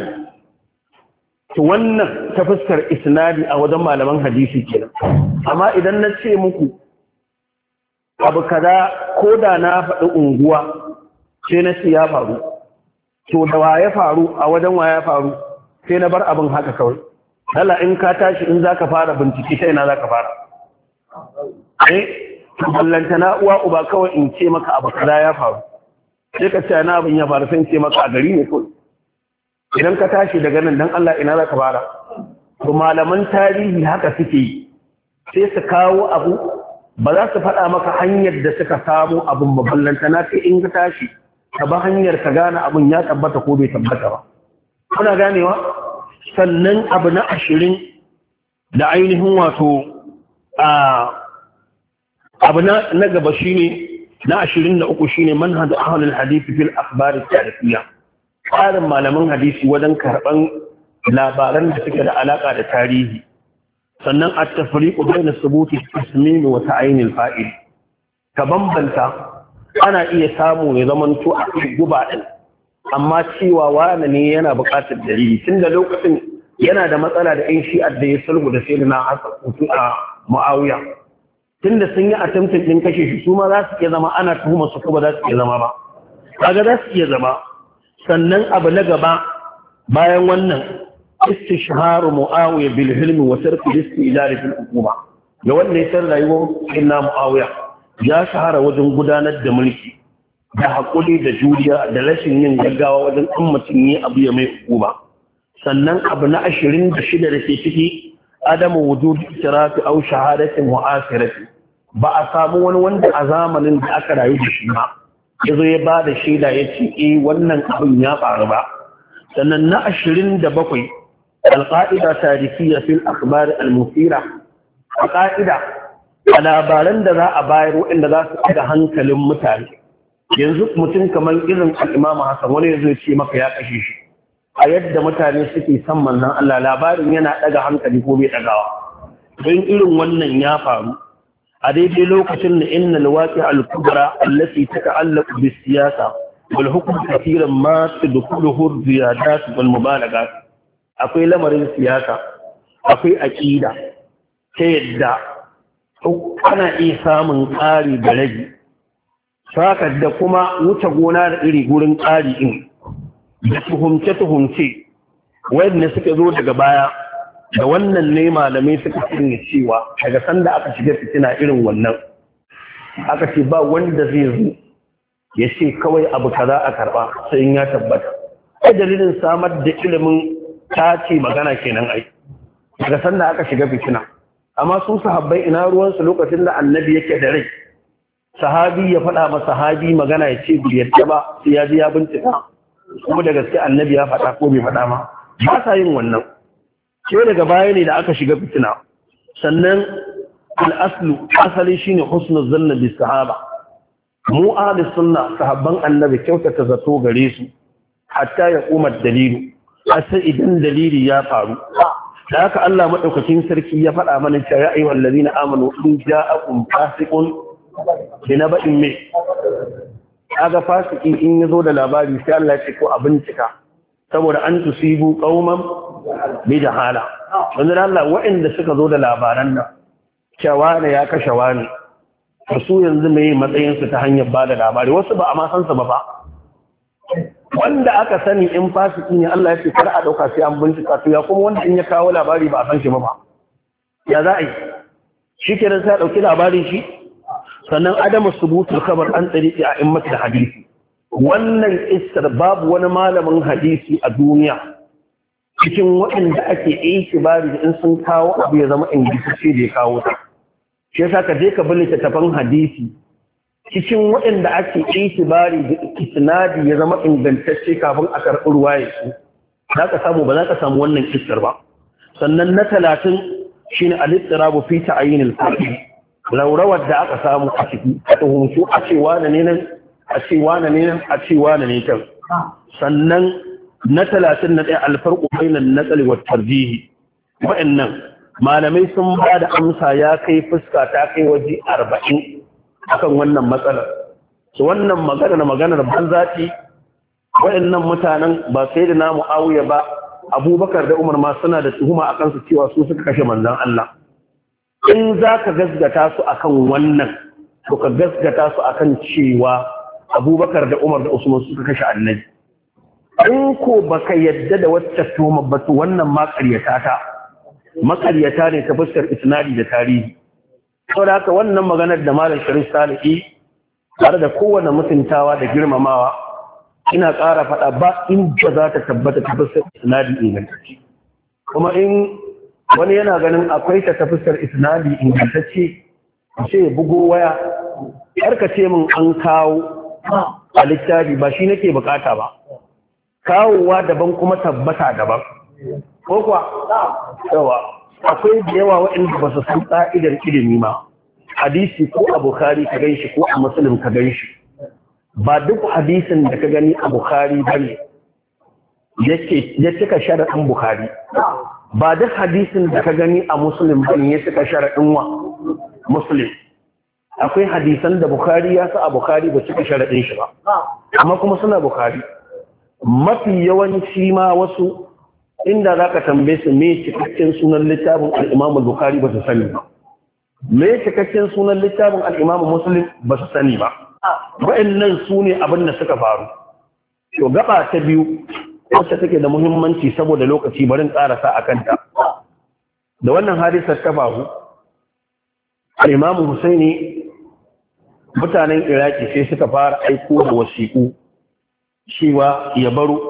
to wannan ta fuskar isnadi a wajen malaman hadisi kenan amma idan na ce muku abu kaza ko da na faɗi unguwa sai na ce ya faru to da wa ya faru a wajen wa ya faru sai na bar abin haka kawai Allah in ka tashi in zaka fara bincike ta ina zaka fara ballanta na uwa uba kawai in ce maka abu kaza ya faru sai ka ce na abin ya faru sai in ce maka a gari ne kawai idan ka tashi daga nan dan Allah ina zaka fara to malaman tarihi haka suke yi sai su kawo abu ba za su faɗa maka hanyar da suka samu abin ba ballanta na sai in ka tashi ka ba hanyar ka gane abin ya tabbata ko bai tabbata ba kuna ganewa sannan abu na 20 da ainihin wato abu na gaba shine na 23 shine manhaj ahlul hadith fil akhbar at-tarihiyya tsarin malaman hadisi wajen karban labaran da suke da alaka da tarihi sannan at-tafriqu bayna thubuti ismim wa ta'yin al-fa'il ka bambanta ana iya samu ya zamanto a guba din amma cewa wani ne yana buƙatar dalili tunda lokacin yana da matsala da ƴan shi'ar da ya sulhu da sayyidina Hassan a Muawiya tunda sun yi attempting din kashe shi su ma za su iya zama ana tuhuma su kuma za su iya zama ba kaga za su iya zama sannan abu na gaba bayan wannan istishharu Muawiya bil hilmi wa tarki al-istijal fil hukuma da wannan sai rayuwar sayyidina Muawiya ya shahara wajen gudanar da mulki da haƙuri da juriya da rashin yin gaggawa wajen ɗan mutum yi abu ya mai hukuma sannan abu na 26 da ke ciki adamu wujud istirafi aw shahadatin mu'asirati ba a samu wani wanda a zamanin da aka rayu da shi ba yazo ya ba da shaida ya ce wannan abin ya faru ba sannan na 27 alqaida tarihiyya fil akhbar al-mufira alqaida a labaran da za a bayar waɗanda za su ɗaga hankalin mutane yanzu mutum kamar irin al'imama Hassan wani ya zo ce maka ya kashe shi a yadda mutane suke san manzon Allah labarin yana ɗaga hankali ko bai ɗagawa don irin wannan ya faru a daidai lokacin da inna alwaqi al-kubra allati tata'allaqu bis-siyasa wal hukm kathiran ma tadkhuluhu ziyadat wal mubalagat akwai lamarin siyasa akwai aqida ta yadda ana iya samun ƙari da rage saka da kuma wuce gona da iri gurin ƙari in da tuhumce wanda suka zo daga baya da wannan ne malamai suka sanya cewa daga sanda aka shiga fitina irin wannan aka ce ba wanda zai zo ya ce kawai abu kaza a karba sai in ya tabbata ai dalilin samar da ilimin tace magana kenan ai daga sanda aka shiga fitina amma su sahabbai ina ruwansu lokacin da annabi yake da rai sahabi ya faɗa ma sahabi magana ya ce bai yadda ba sai ya ji ya bincika kuma da gaske annabi ya faɗa ko bai faɗa ma ba sa yin wannan. Sai daga baya ne da aka shiga fitina. Sannan al'aslu asali shine husnul zanna bis sahaba. Mu ahli sunna sahabban annabi kyautata zato gare su hatta ya kuma dalilu. Sai idan dalili ya faru. Da haka Allah madaukakin sarki ya faɗa mana cewa ya ayyuhal ladina amanu in ja'akum fasiqun binaba'in min. Kaga fasiki in yazo da labari sai Allah ya ce ko a bincika saboda an tusibu qauman bi jahala. Wannan Allah waɗanda suka zo da labaran nan cewa ne ya kashe wani su yanzu mai matsayin su ta hanyar bada labari wasu ba a ma san su ba wanda aka sani in fasiki ne Allah ya ce kar a dauka sai an bincika to ya kuma wanda in ya kawo labari ba a san shi ba ya za a yi shi kenan sai a dauki labarin shi. Sannan adamu subutul khabar an tsariki a immat da hadisi. Wannan isar babu wani malamin hadisi a duniya cikin waɗanda ake ikibari da in sun kawo abu ya zama ingantacce da ya kawo ta. Shi yasa ka je ka bi littattafan hadisi cikin waɗanda ake ikibari da isnadi ya zama ingantacce kafin a karɓi ruwaya su. Za ka samu ba za ka samu wannan isar ba. Sannan na 30 shine al-ittirabu fi ta'yin al-faqih. Laurawar da aka samu a ciki a tuhumtu a cewa da ne nan a cewa da ne nan a cewa da ne can. Sannan na 31 alfarqu bainan naqli wat tarjih. Wa'annan malamai sun ba da amsa ya kai fuska ta kai waje 40 akan wannan matsalar. So wannan maganar banza ce. Wa'annan mutanen ba sai da na Muawiya ba Abubakar da Umar ma suna da tuhuma akan su cewa su suka kashe manzon Allah. In za ka gasgata su akan wannan to ka gasgata su akan cewa Abubakar da Umar da Usman suka kashe annabi. In ko baka yadda da wacce tuhuma ba to wannan ma maƙaryata ne ta fuskar isnadi da tarihi. Saboda haka wannan maganar da Malam Sharif Salihi tare da kowane mutuntawa da girmamawa ina ƙara faɗa ba inda za ta tabbata ta fuskar isnadi ingantacce. Kuma in wani yana ganin akwai ta fuskar isnadi ingantacce ce bugo waya ka ce min an kawo a littafi ba shi nake bukata ba. Kawowa daban kuma tabbata daban. Ko kuwa? Yawa. Akwai da yawa waɗanda ba su san ƙa'idar ilimi ma. Hadisi ko a Bukhari ka gan shi ko a Muslim ka gan shi. Ba duk hadisin da ka gani a Bukhari ba ne ya cika sharaɗin Bukhari. Ba duk hadisin da ka gani a Muslim ba ne ya cika sharaɗin wa Muslim. Akwai hadisan da Bukhari ya sa a Bukhari ba cika sharaɗin shi ba. Amma kuma suna Bukhari. Mafi yawanci ma wasu inda za ka tambaye su me cikakken sunan littafin al'imamu Bukhari ba su sani ba. Me cikakken sunan littafin al'imamu Muslim ba su sani ba. Wa'annan su ne abin da suka faru. To gaba ta biyu wacce take da muhimmanci saboda lokaci barin ƙarasa a kanta. Da wannan hadisar ta faru, al'imamu Husaini mutanen Iraki sai suka fara aiko da wasiƙu cewa ya baro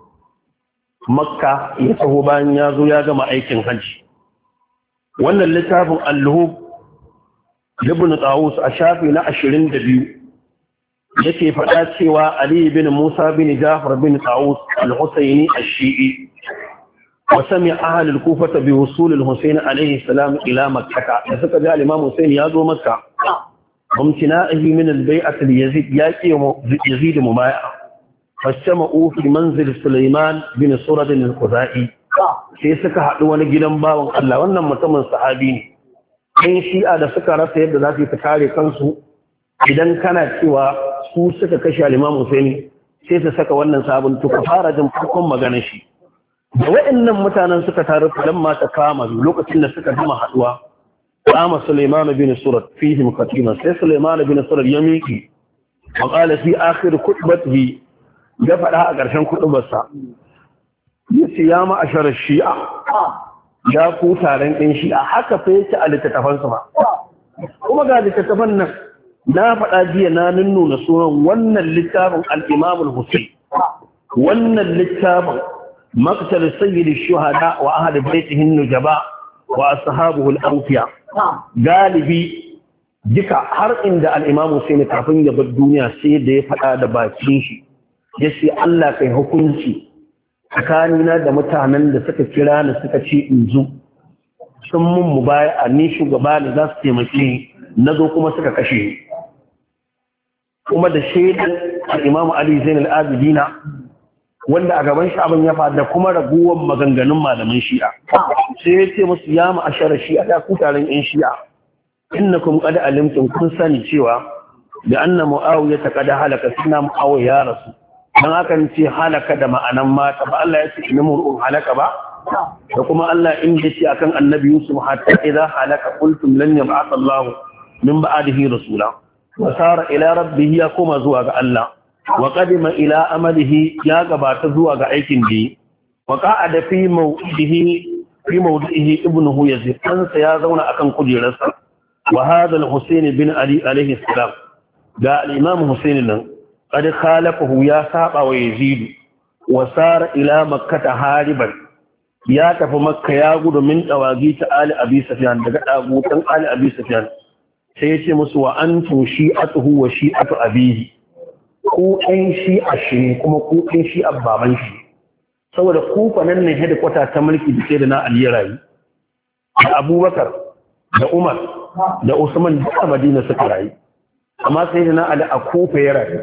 Makka ya taho bayan ya zo ya gama aikin hajji. Wannan littafin Al-Luhub Ibn Tawus a shafi na 22 yake faɗa cewa Ali bin Musa bin Jafar bin Tawus Al-Husaini Ash-Shi'i wa sami ahli al-Kufa bi wusul al-Husayn alayhi salam ila Makkah. Da suka ga Imam Husayn ya zo Makka. Mumtina'ihi min al-bai'at li Yazid mubai'a. فاجتمعوا في منزل سليمان بن سرد الخزاعي sai suka haɗu wani gidan bawan Allah wannan mutumin sahabi ne ɗan shi'a da suka rasa yadda za su yi ta kare kansu idan kana cewa su suka kashe al-Imam Husaini sai su saka wannan sabon to ka fara jin farkon maganar shi da waɗannan mutanen suka taru dan ma ta kama lokacin da suka gama haɗuwa qama Sulaiman bin Surad fihim khatiman sai Sulaiman bin Surad ya miki wa qala fi akhir khutbatihi ya faɗa a ƙarshen kuɗubarsa ya ce ya ma'asharar shi'a ya ku taron ɗin shi'a haka fa yake a littattafansu ba kuma ga littattafan nan na faɗa jiya na nuna sunan wannan littafin al'imamul Hussein wannan littafin maktar sayyidi shuhada wa ahli baitihin nujaba wa ashabuhu al-awfiya galibi duka har inda al-imam Hussein kafin ya bar duniya sai da ya faɗa da bakin shi ya ce Allah kai hukunci tsakanina da mutanen da suka kira ni suka ce in zo sun mun mu baya a ni shugaba ne za su taimake na zo kuma suka kashe ni kuma da shaidan al-Imam Ali Zain al-Abidina wanda a gaban shi abin ya faɗa kuma raguwar maganganun malaman Shi'a sai ya ce musu ya ma'ashara Shi'a da ku taron yan Shi'a innakum qad alimtum kun sani cewa da anna Muawiya ta qad halaka sunna Muawiya ya rasu dan hakan ce halaka da ma'anan mata ba Allah ya ce inna mur'un halaka ba da kuma Allah in ya ce akan annabi Yusuf hatta idza halaka qultum lan yab'ath Allah min ba'dihi rasula wa sara ila rabbih ya koma zuwa ga Allah wa qadima ila amalihi ya gabata zuwa ga aikin da wa qa'ada fi mawdihi ibnuhu Yazid kansa ya zauna akan kujerarsa wa hadha al-Husayn bin Ali alayhi salam da al-Imam Husayn nan qad khalafahu ya saba wa Yazid wa sara ila makkah hariban ya tafi makka ya gudu min dawagi ta Ali Abi Sufyan daga dagutan Ali Abi Sufyan sai ya ce musu wa antum shi'atuhu wa shi'atu abihi ku ɗan shi'a shi ne kuma ku ɗan shi'a baban shi saboda kufa nan ne hedikwata ta mulki da sai da na Ali rayu da Abubakar da Umar da Usman da Madina suka rayu amma sai da na Ali a kufa ya rayu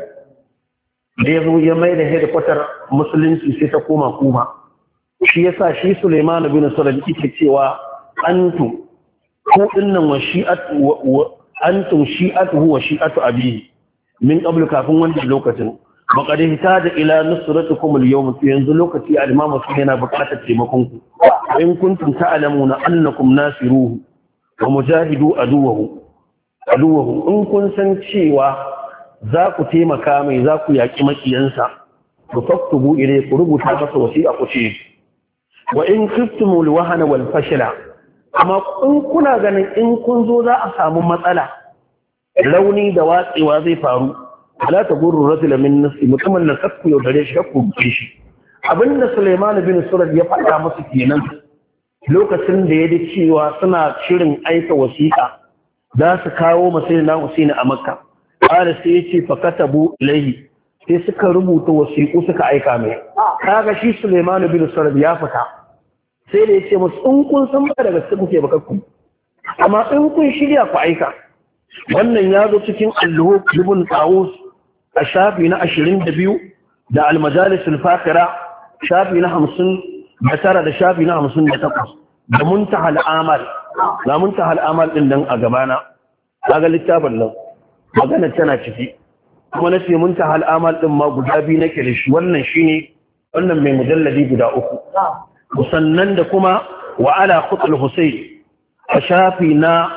da ya zo ya mai da hedikwatar musulunci sai ta koma kuma shi yasa shi Sulaiman bin Surad yake cewa antum ku dinnan wa shi'atu antum shi'atuhu wa shi'atu abihi min qablu kafin wannan lokacin faqad ihtada ila nusratikum al-yawm yanzu lokaci al-imam sai yana buƙatar taimakon ku in kuntum ta'lamuna annakum nasiruhu wa mujahidu aduwahu in kun san cewa za ku taimaka mai za ku yaki makiyansa to faktubu ilay ku rubuta masa wasiqa ku ce wa in khiftum al-wahna wal fashla amma in kuna ganin in kun zo za a samu matsala rauni da watsewa zai faru ala ta gurru rajula min nafsi mutumin da sakku yaudare shi kakku buke shi abinda Sulaiman bin Surad ya faɗa musu kenan lokacin da ya ji cewa suna shirin aika wasiƙa za su kawo masayina Husaini a Makka ƙara sai ya ce fa katabu ilaihi sai suka rubuta wasiƙu suka aika mai kaga shi Sulaiman bin Surad ya fita sai da ya ce musu in kun san ba daga cikin kuke bakakku amma in kun shirya ku aika wannan ya zo cikin al-Luhub ibn Tawus a shafi na 22 da al-Majalis al-Fakira shafi na 59 da shafi na 58 da Muntaha al-Amal da Muntaha al-Amal din nan a gabana kaga littafin nan magana tana ciki kuma nace Muntaha al-Amal din ma guda biyu nake da shi wannan shine wannan mai mujalladi guda 3 sannan da kuma wa ala khutul Husayn a shafi na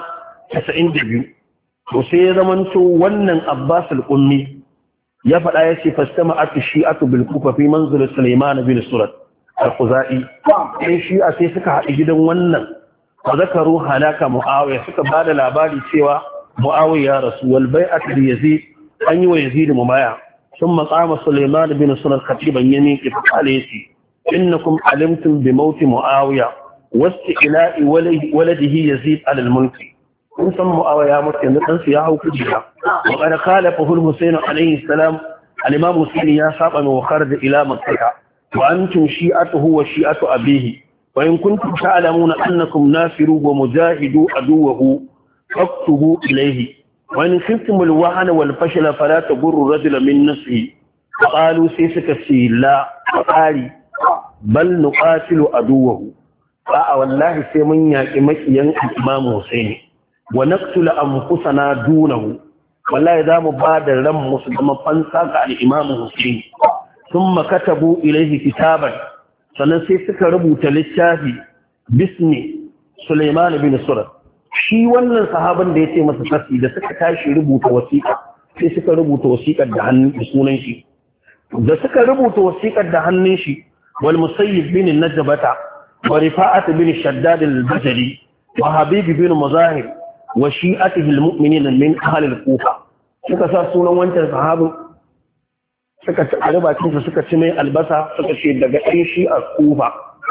92 to sai ya zamanto wannan Abbas al-Ummi ya faɗa ya ce fastama shi'atu bil kufa fi manzil Sulaiman bin Surad al-Khuzai sai shi'a sai suka haɗu gidan wannan wa zakaru halaka Muawiya suka bada labari cewa Muawiya ya rasu wal bai'at li Yazid an yi wa Yazid mubaya thumma qama Sulaiman bin Surad khatiban yamiki fa qala yati innakum alimtum bi mawt Muawiya wasti'la'i waladihi Yazid ala al-mulki kun san Muawiya ya mutu yanzu ɗansu ya hau kujera wa qad khalafa al-Husayn alayhi salam al-Imam Husayn ya saba wa kharaja ila Makkah wa antum shi'atuhu wa shi'atu abihi wa in kuntum ta'lamuna annakum nasiru wa mujahidu aduwahu faktubu ilayhi wa in khiftum al-wahna wal fashla fala taghurru rajula min nafsihi qalu sai suka ce la qali bal nuqatilu aduwahu a wallahi sai mun yaki makiyan Imam Husayn wa naqtula anfusana dunahu wallahi zamu bada ran musu da mafansa ga al-Imam Husayn thumma katabu ilayhi kitaban sannan sai suka rubuta littafi bismi Sulaiman bin Surad shi wannan sahaban da yace masa kasi da suka tashi rubuta wasiƙa sai suka rubuta wasiƙar da hannun sunan shi da suka rubuta wasiƙar da hannun shi wal Musayyib bin Najbata wa Rifa'at bin Shaddad al-Bajali wa Habib bin Muzahir wa shi'atihi al-mu'minin min ahli al-Kufa suka sa sunan wancan sahabin suka ci albatin suka ci mai albasa suka ce daga ɗan shi'a Kufa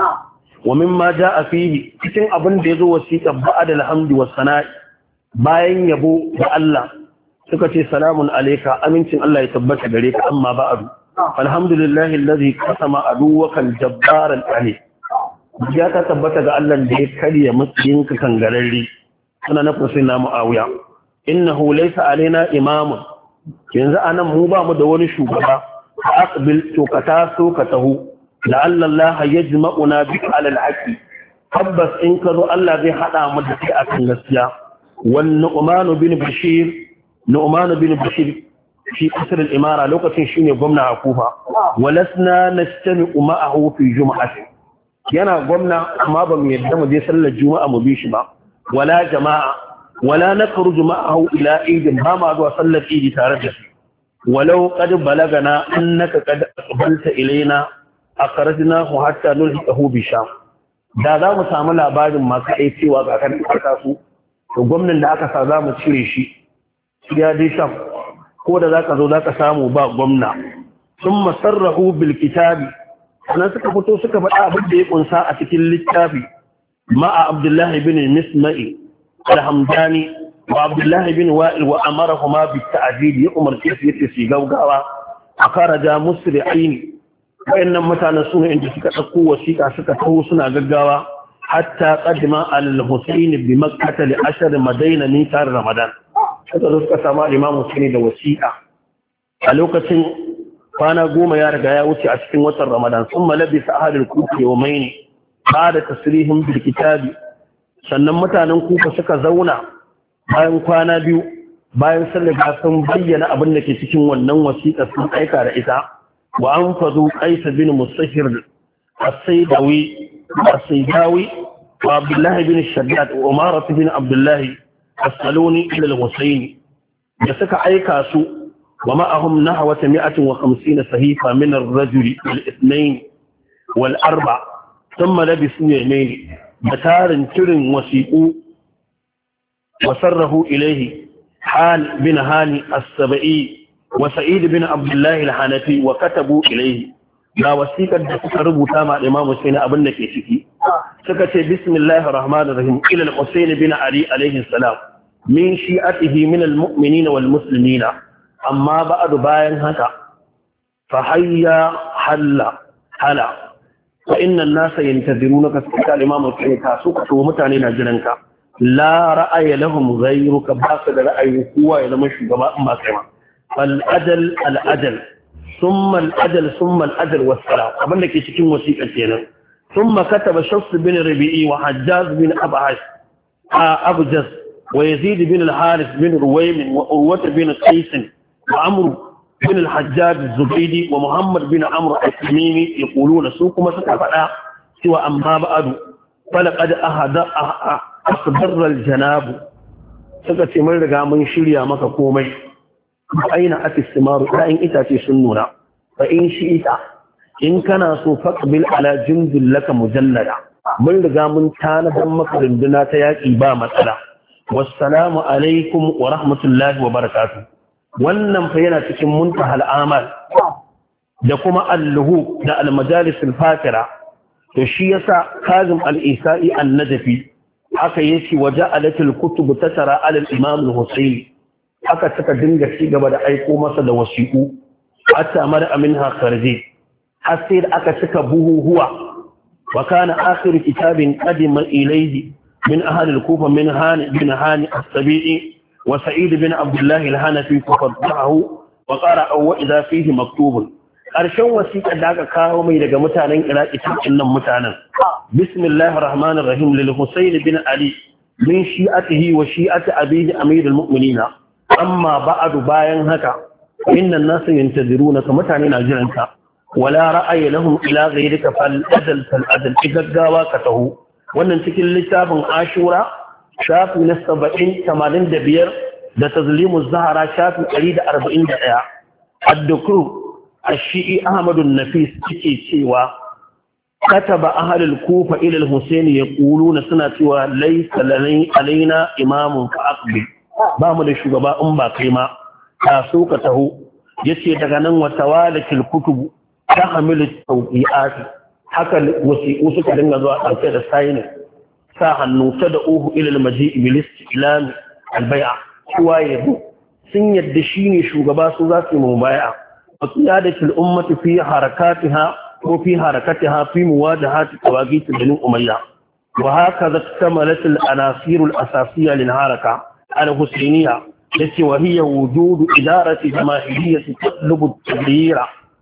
wa mimma ja'a fihi cikin abin da yazo wasiqa ba'da alhamdi was sana'i bayan yabo da Allah suka ce salamun alayka amincin Allah ya tabbata gare ka amma ba'du alhamdulillahi alladhi qasama aduwaka al-jabbar al-ali ya ta tabbata ga Allah da ya karya matsayinka kangararre suna na fusin na Muawiya innahu laysa alaina imamun yanzu anan mu ba mu da wani shugaba aqbil to ka taso ka taho la'alla Allah yajma'una bika ala al-haqi tabbas in ka zo Allah zai hada mu da kai akan gaskiya wan Nu'man bin Bashir fi kasar al-imara lokacin shine gwamna a Kufa walasna nastami'u ma'ahu fi jum'atin yana gwamna amma ba mu yadda mu je sallar juma'a mu bi shi ba wala jama'a wala nakhruju ma'ahu ila idin ba ma zuwa sallar idi tare da shi walau qad balagana annaka qad aqbalta ilaina akhrajnahu hatta nulhiqahu bi sham da za mu samu labarin masu aicewa ga kan karta su to gwamnan da aka sa za mu cire shi ya dai sham ko da zaka zo zaka samu ba gwamna sun masarrahu bil kitabi sannan suka fito suka faɗa abin da ya kunsa a cikin littafi ma'a abdullahi bin misma'i al-hamdani wa abdullahi bin wa'il wa amarahuma bit ta'dib ya umarce su yace su gaugawa akaraja musri'aini wayannan mutanen sune inda suka dauko wasiƙa suka taho suna gaggawa hatta qadima al-husayn bi makkah li ashar madaina min tar ramadan suka samu Imam Husaini da wasiƙa a lokacin kwana 10 ya riga ya wuce a cikin watan Ramadan sun malabisa ahlul kufi wa maini bada tasrihim bil kitabi sannan mutanen kufa suka zauna bayan kwana 2 bayan sallar sun bayyana abin da ke cikin wannan wasiƙa sun aika da ita wa anfadu Qais bin Mustashir as-Saydawi wa Abdullah bin Shaddad wa Umar bin Abdullah asaluni ila al-Husayn da suka aika su wa ma'ahum nahwa 150 sahifa min ar-rajul wal-ithnayn wal-arba thumma labisu yamayn da tarin tirin wasiqu wa sarrahu ilayhi hal bin hani as-sabai wa sa'id bin abdullah al-hanafi wa katabu ilayhi ga wasiqar da suka rubuta ma Imam Husayn abin da ke ciki suka ce bismillahir rahmanir rahim ila al-Husayn bin Ali alayhi salam min shi'atihi min al-mu'minin wal muslimin amma ba'du bayan haka fa hayya hala fa inna an-nasa yantazirunaka suka al-imam al-kaita suka to mutane na jiranka la ra'aya lahum ghayruka ba ka da ra'ayi kowa ya zama shugaba in ba kai ma al-ajal thumma al-ajal was-salam abinda ke cikin wasiƙar kenan thumma kataba shakhs bin rabi'i wa hajjaz bin abjas ويزيد بن الحارث بن رويم وأروة بن قيس وعمرو بن الحجاج الزبيدي ومحمد بن عمرو التميمي يقولون سوكما ستفعل سوى أما بعد فلقد أخضر الجناب سكت من رقا من شريا مكا كومي أين أتي الثمار فإن إتاتي سنونا فإن شئت إن كان فاقبل على جند لك مجلدا من رقا من تانا دمك رندنا تياكي با مسألة wassalamu alaikum wa rahmatullahi wa barakatuh wannan fa yana cikin muntahal amal da kuma alluhu da almajalis al-fatira to shi yasa Kazim al-Isa'i an-Najfi haka yace waja'alatul kutub tasara ala al-imam al-Husayn haka suka dinga ci gaba da aiko masa da wasiqu hatta mar minha kharji har sai aka cika buhuhuwa wa kana akhir kitabin qadima ilayhi من أهل الكوفة من هاني بن هاني السبيعي وسعيد بن عبد الله الحنفي ففتحه وقرأ وإذا فيه مكتوب أرشو وسيك داك كاومي لغا متانين إلى إتاقنا متانا بسم الله الرحمن الرحيم للحسين بن علي من شيئته وشيئة أبيه أمير المؤمنين أما بعد باين هكا إن الناس ينتظرونك متانين أجرنك ولا رأي لهم إلى غيرك فالأجل إذا قاواكته wannan cikin littafin Ashura shafi na 85 da Tazlimu Zahara shafi 141 ad-Dukru ash-Shi'i Ahmad an-Nafis yake cewa kataba ahlul Kufa ila al-Husayn yaquluna suna cewa laysa alaina imamun fa aqbil ba mu da shugaba in ba kai ma ta so ka taho yace daga nan wa tawalatil kutub tahmilu tawqi'at haka wasiƙu suka dinga zuwa ɗauke da sainin sa hannu ta da uhu ilal maji iblis ilam albai'a kowa ya zo sun yadda shi ne shugaba su za su yi mubaya وقيادة الأمة في حركاتها وفي حركتها في مواجهة طواغيت بني أمية. وهكذا اكتملت العناصر الأساسية للحركة الحسينية التي وهي وجود إدارة جماهيرية تطلب التغيير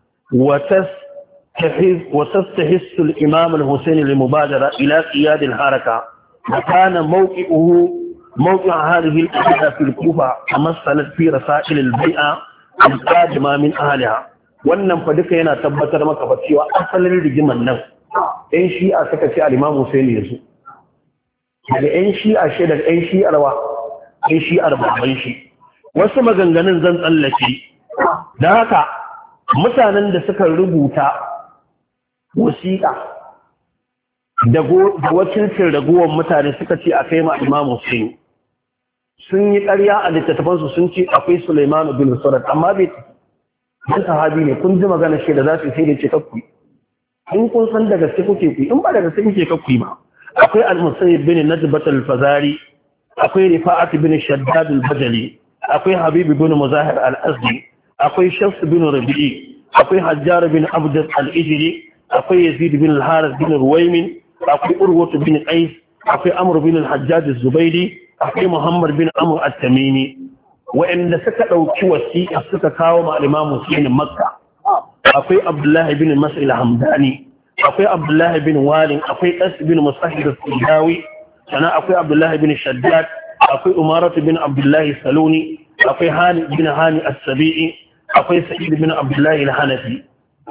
وتستحث الإمام الحسين للمبادرة إلى قيادة الحركة. وكان موقع هذه القيادة في الكوفة تمثلت في رسائل البيئة القادمة من أهلها. wannan fa duka yana tabbatar maka fa cewa asalin rigiman nan ɗan shi'a suka ce al-Imam Hussein yazo daga ɗan shi'a shi daga ɗan shi'ar wa ɗan shi'ar baban shi. Wasu maganganun zan tsallake dan haka mutanen da suka rubuta wasiƙa da wakilcin ragowar mutane suka ce a kai ma Imam Hussein sun yi ƙarya a littattafansu sun ce akwai Sulaiman bin Surat amma bai dan sahabi ne kun ji magana shi da za su sai da ce kakku in kun san da gaske kuke ku in ba da gaske kuke kakku ba. Akwai al-Musayyib bin Najbat al-Fazari, akwai Rifa'at bin Shaddad al-Bajali, akwai Habib bin Muzahir al-Azdi, akwai Shams bin Rabi'i, akwai Hajjar bin Abd al-Ijli, akwai Yazid bin al-Harith bin Ruwaymin, akwai Urwa bin Qais, akwai Amr bin al-Hajjaj az-Zubaydi, akwai Muhammad bin Amr at-Tamimi wa'anda suka ɗauki wasiƙa suka kawo ma Imam Hussein Makka. Akwai Abdullahi bin Mas'il Hamdani, akwai Abdullahi bin Walin, akwai Qas bin Musahhid al-Sidawi, sannan akwai Abdullahi bin Shaddad, akwai Umarat bin Abdullahi Saluni, akwai Hani bin Hani as-Sabi'i, akwai Sa'id bin Abdullahi al-Hanafi.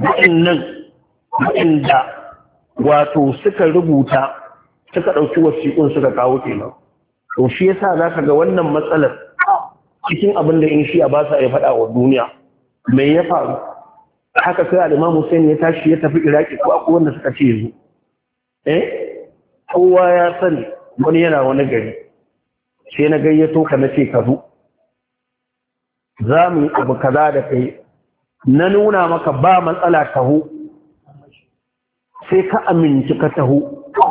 Wa'anda wato suka rubuta suka ɗauki wasiƙun suka kawo kenan. To shi yasa zaka ga wannan matsalar cikin abin da in shi a ba sa ya faɗa wa duniya mai ya faru haka sai al-Imam Hussein ya tashi ya tafi Iraki ko akwai wanda suka ce yanzu kowa ya sani wani yana wani gari sai na gayyato ka na ce ka zo za mu yi abu kaza da kai na nuna maka ba matsala taho sai ka aminci ka taho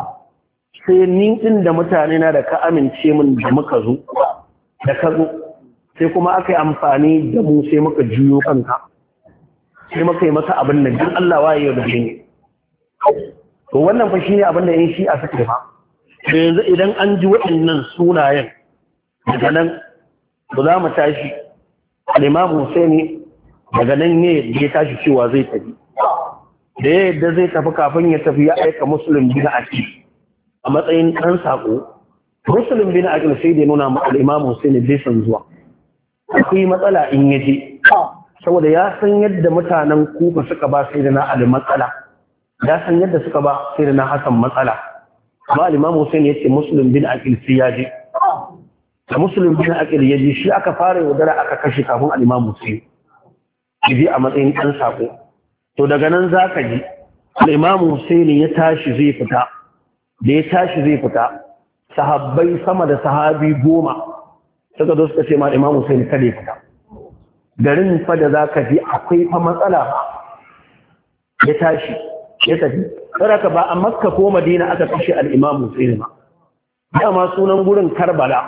sai ni din da mutane na da ka amince min da muka zo da ka zo sai kuma aka yi amfani da mu sai muka juyo kanka sai muka yi maka abin da duk Allah waye yau da ne. To wannan fa shine abin da yin shi a sake fa da yanzu idan an ji waɗannan sunayen daga nan ba za mu tashi al-Imam Hussein daga nan ne ya tashi cewa zai tafi da yadda zai tafi kafin ya tafi ya aika Muslim bin Aqil a matsayin ɗan saƙo. Muslim bin Aqil sai da nuna ma al-Imam Hussein bai san zuwa akwai matsala in yaje saboda ya san yadda mutanen Kufa suka ba sai da na Ali matsala ya san yadda suka ba sai da na Hassan matsala amma al-Imam Hussein yace Muslim bin Aqil sai ya je da Muslim bin Aqil ya je shi aka fara yaudara aka kashe kafin al-Imam Hussein yaje a matsayin ɗan sako. To daga nan zaka ji al-Imam Hussein ya tashi zai fita da ya tashi zai fita sahabbai sama da sahabi 10 suka zo suka ce ma Imam Hussein kada ya fita garin fa da zaka ji akwai fa matsala ya tashi ya tafi saraka ba a Makka ko Madina aka kashe al-Imam Hussein ba dama sunan gurin Karbala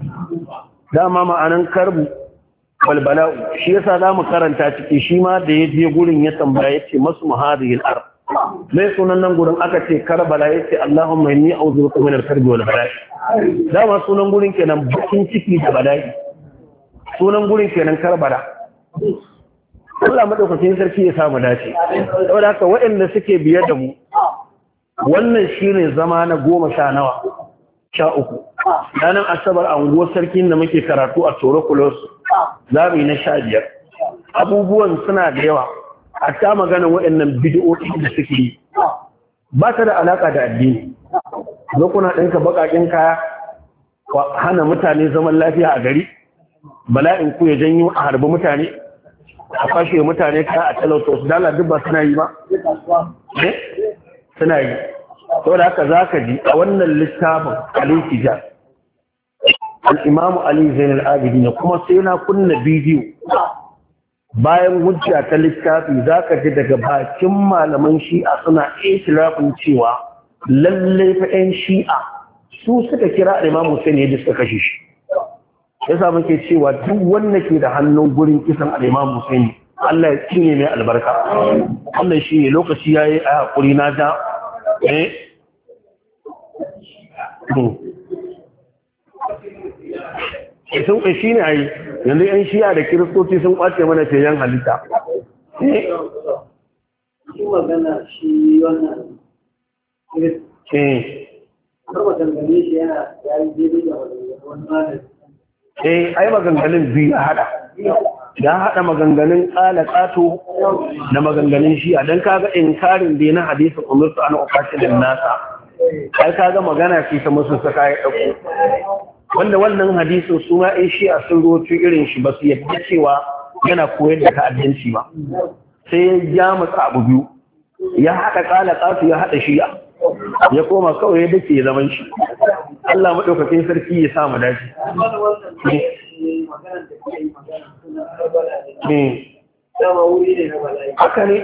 dama ma'anan karbu wal bala'u shi yasa zamu karanta ciki shi ma da ya je gurin ya tambaya yace masu muhadihil ard mai sunan nan gurin aka ce Karbala yace Allahumma inni a'udhu bika min al-karbi wal bala'i dama sunan gurin kenan bakin ciki da bala'i sunan gurin kenan Karbala. Allah madaukakin sarki ya samu dace saboda haka waɗanda suke biye da mu wannan shine zama na 13 ranar asabar a unguwar sarkin da muke karatu a Toro Kulos zabi na 15 abubuwan suna da yawa hatta magana waɗannan bid'o'i da suke yi ba ta da alaka da addini zo kuna ɗinka baƙaƙen kaya hana mutane zaman lafiya a gari bala'in ku ya janyo a harbi mutane a fashe mutane kaya a talauta su dala duk ba suna yi ba suna yi saboda haka za ka ji a wannan littafin al-Ihtijaj al-Imam Ali Zain al-Abidin kuma sai na kunna bidiyo bayan hujja ta littafi za ka ji daga bakin malaman shi'a suna itilafin cewa lallai fa 'yan shi'a su suka kira Imam Hussein yadda suka kashe shi yasa muke cewa duk wanda ke da hannun gurin kisan Imam Hussein Allah ya cinye mai albarka. Wannan shi ne lokaci ya yi a haƙuri na ta sun kai shi ne a yi yanzu ‘yan shiya da kiristoci sun ƙwace mana fiyen halitta. Shi magana shi wannan har maganganu shi yana yayi daidai da wani malami. Ai maganganun biyu ya haɗa. Ya haɗa maganganun ƙala ƙato da maganganun shi'a don kaga inkarin da na hadisin umirtu an uqatilin nasa. Ai kaga magana ce ta musu saka ya ɗauko. Wanda wannan hadisin su ma in shi'a sun roci irin shi ba su yadda cewa yana koyar da ta'addanci ba. Sai ya ja masa abu biyu. Ya haɗa ƙala ƙato ya haɗa shi'a. Ya koma kawai yadda ke zaman shi. Allah maɗaukakin sarki ya sa mu dace. Haka ne.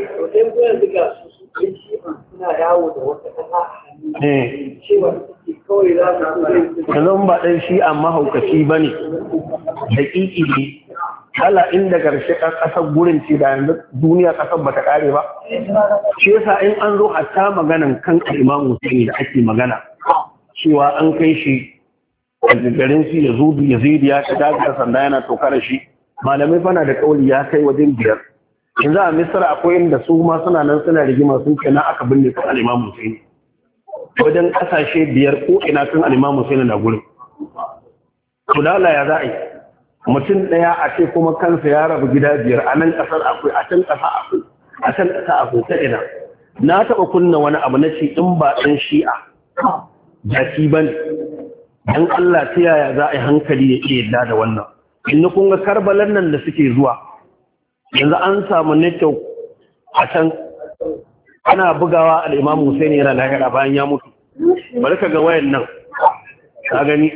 Suna yawo da wata kasa cewa kawai za su yanzu ba ɗan shi amma haukaci ba ne da ƙiƙi ne hala inda ƙarshe ƙasar gurin ce da yanzu duniya ƙasar ba ta ƙare ba shi yasa in an zo hatta maganan kan Imam Hussein da ake magana cewa an kai shi a garin su ya zidi ya ta daga sanda yana tokar shi malamai fana da kauli ya kai wajen 5 yanzu a Misra akwai inda su ma suna nan suna rigima sun ce na aka binne su al-Imam Hussein wajen kasashe 5 ko ina sun al-Imam Hussein na gurin to dala ya za'i mutum daya a ce kuma kansa ya rabu gida 5 a nan kasar akwai a can kasa akwai a can kasa akwai ta ina na taba kunna wani abu na ce in ba dan shi'a jaki bane dan Allah ta yaya za a yi hankali ya iya yadda da wannan inda kun ga Karbalan nan da suke zuwa yanzu an samu network a can ana bugawa al-Imam Hussein yana lahira bayan ya mutu bari ka ga wayan nan ka gani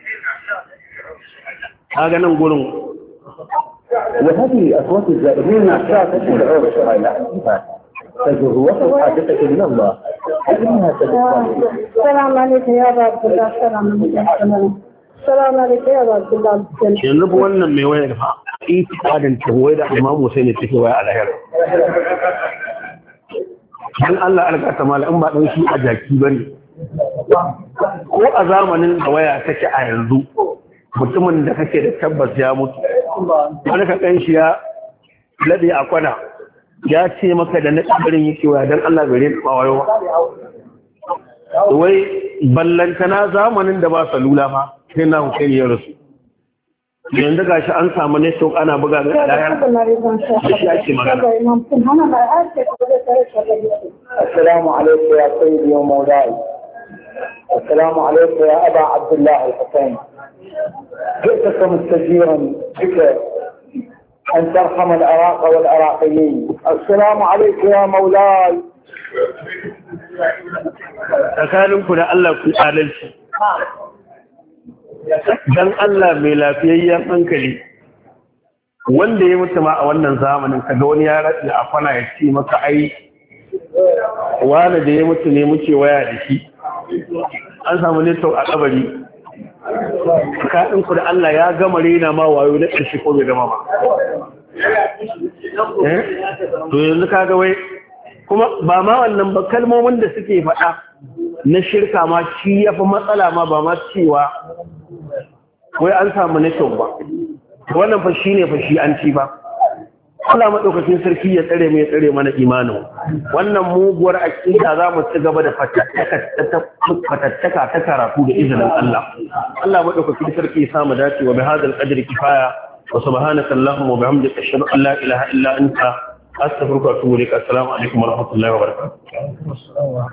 nan gurin وهذه أصوات الزائرين شاكة العور الشرعية تجر وصل حاجتك من الله فإنها السلام عليكم يا عبد الله السلام عليكم يا عبد الله yanzu ba wannan mai wayar fa itikadin ta wai da Imam Hussein ne take waya a lahira dan Allah alƙata mala in ba dan shi a jaki bane ko a zamanin da waya take a yanzu mutumin da kake da tabbas ya mutu wani ka kan shi ya lade a kwana ya ce maka da na kabarin yake waya dan Allah bai rinka wayo wai ballantana zamanin da ba salula ma sai na Hussein ya rasu yanzu gashi an samu network ana buga da layar da shi ake magana. Assalamu alaikum ya sayyidi wa maulai. Assalamu alaikum ya aba Abdullah al-Husayn. جئتك مستجيرا بك أن ترحم العراق والعراقيين. السلام عليك يا مولاي. تكالمكم الله كل آلالك. dan Allah mai lafiyayyen hankali wanda ya mutu ma a wannan zamanin kaga wani ya raɗi a kwana ya ce maka ai wani da ya mutu ne muke waya da shi an samu ne a kabari kaɗin ku da Allah ya gama rena ma wayo na ƙarshe ko bai gama ba to yanzu kaga wai kuma ba ma wannan ba kalmomin da suke faɗa na shirka ma shi ya fi matsala ma ba ma cewa wai an samu network ba wannan fa shine fa shi an ci ba Allah madaukakin sarki ya tsare mu ya tsare mana imanin wannan muguwar aqida za mu ci gaba da fatattaka ta karatu da izinin Allah Allah madaukakin sarki ya samu dace wa bihadal qadri kifaya wa subhanaka allahumma wa bihamdika ashhadu an la ilaha illa anta astaghfiruka wa atubu ilaik assalamu alaikum wa rahmatullahi wa barakatuh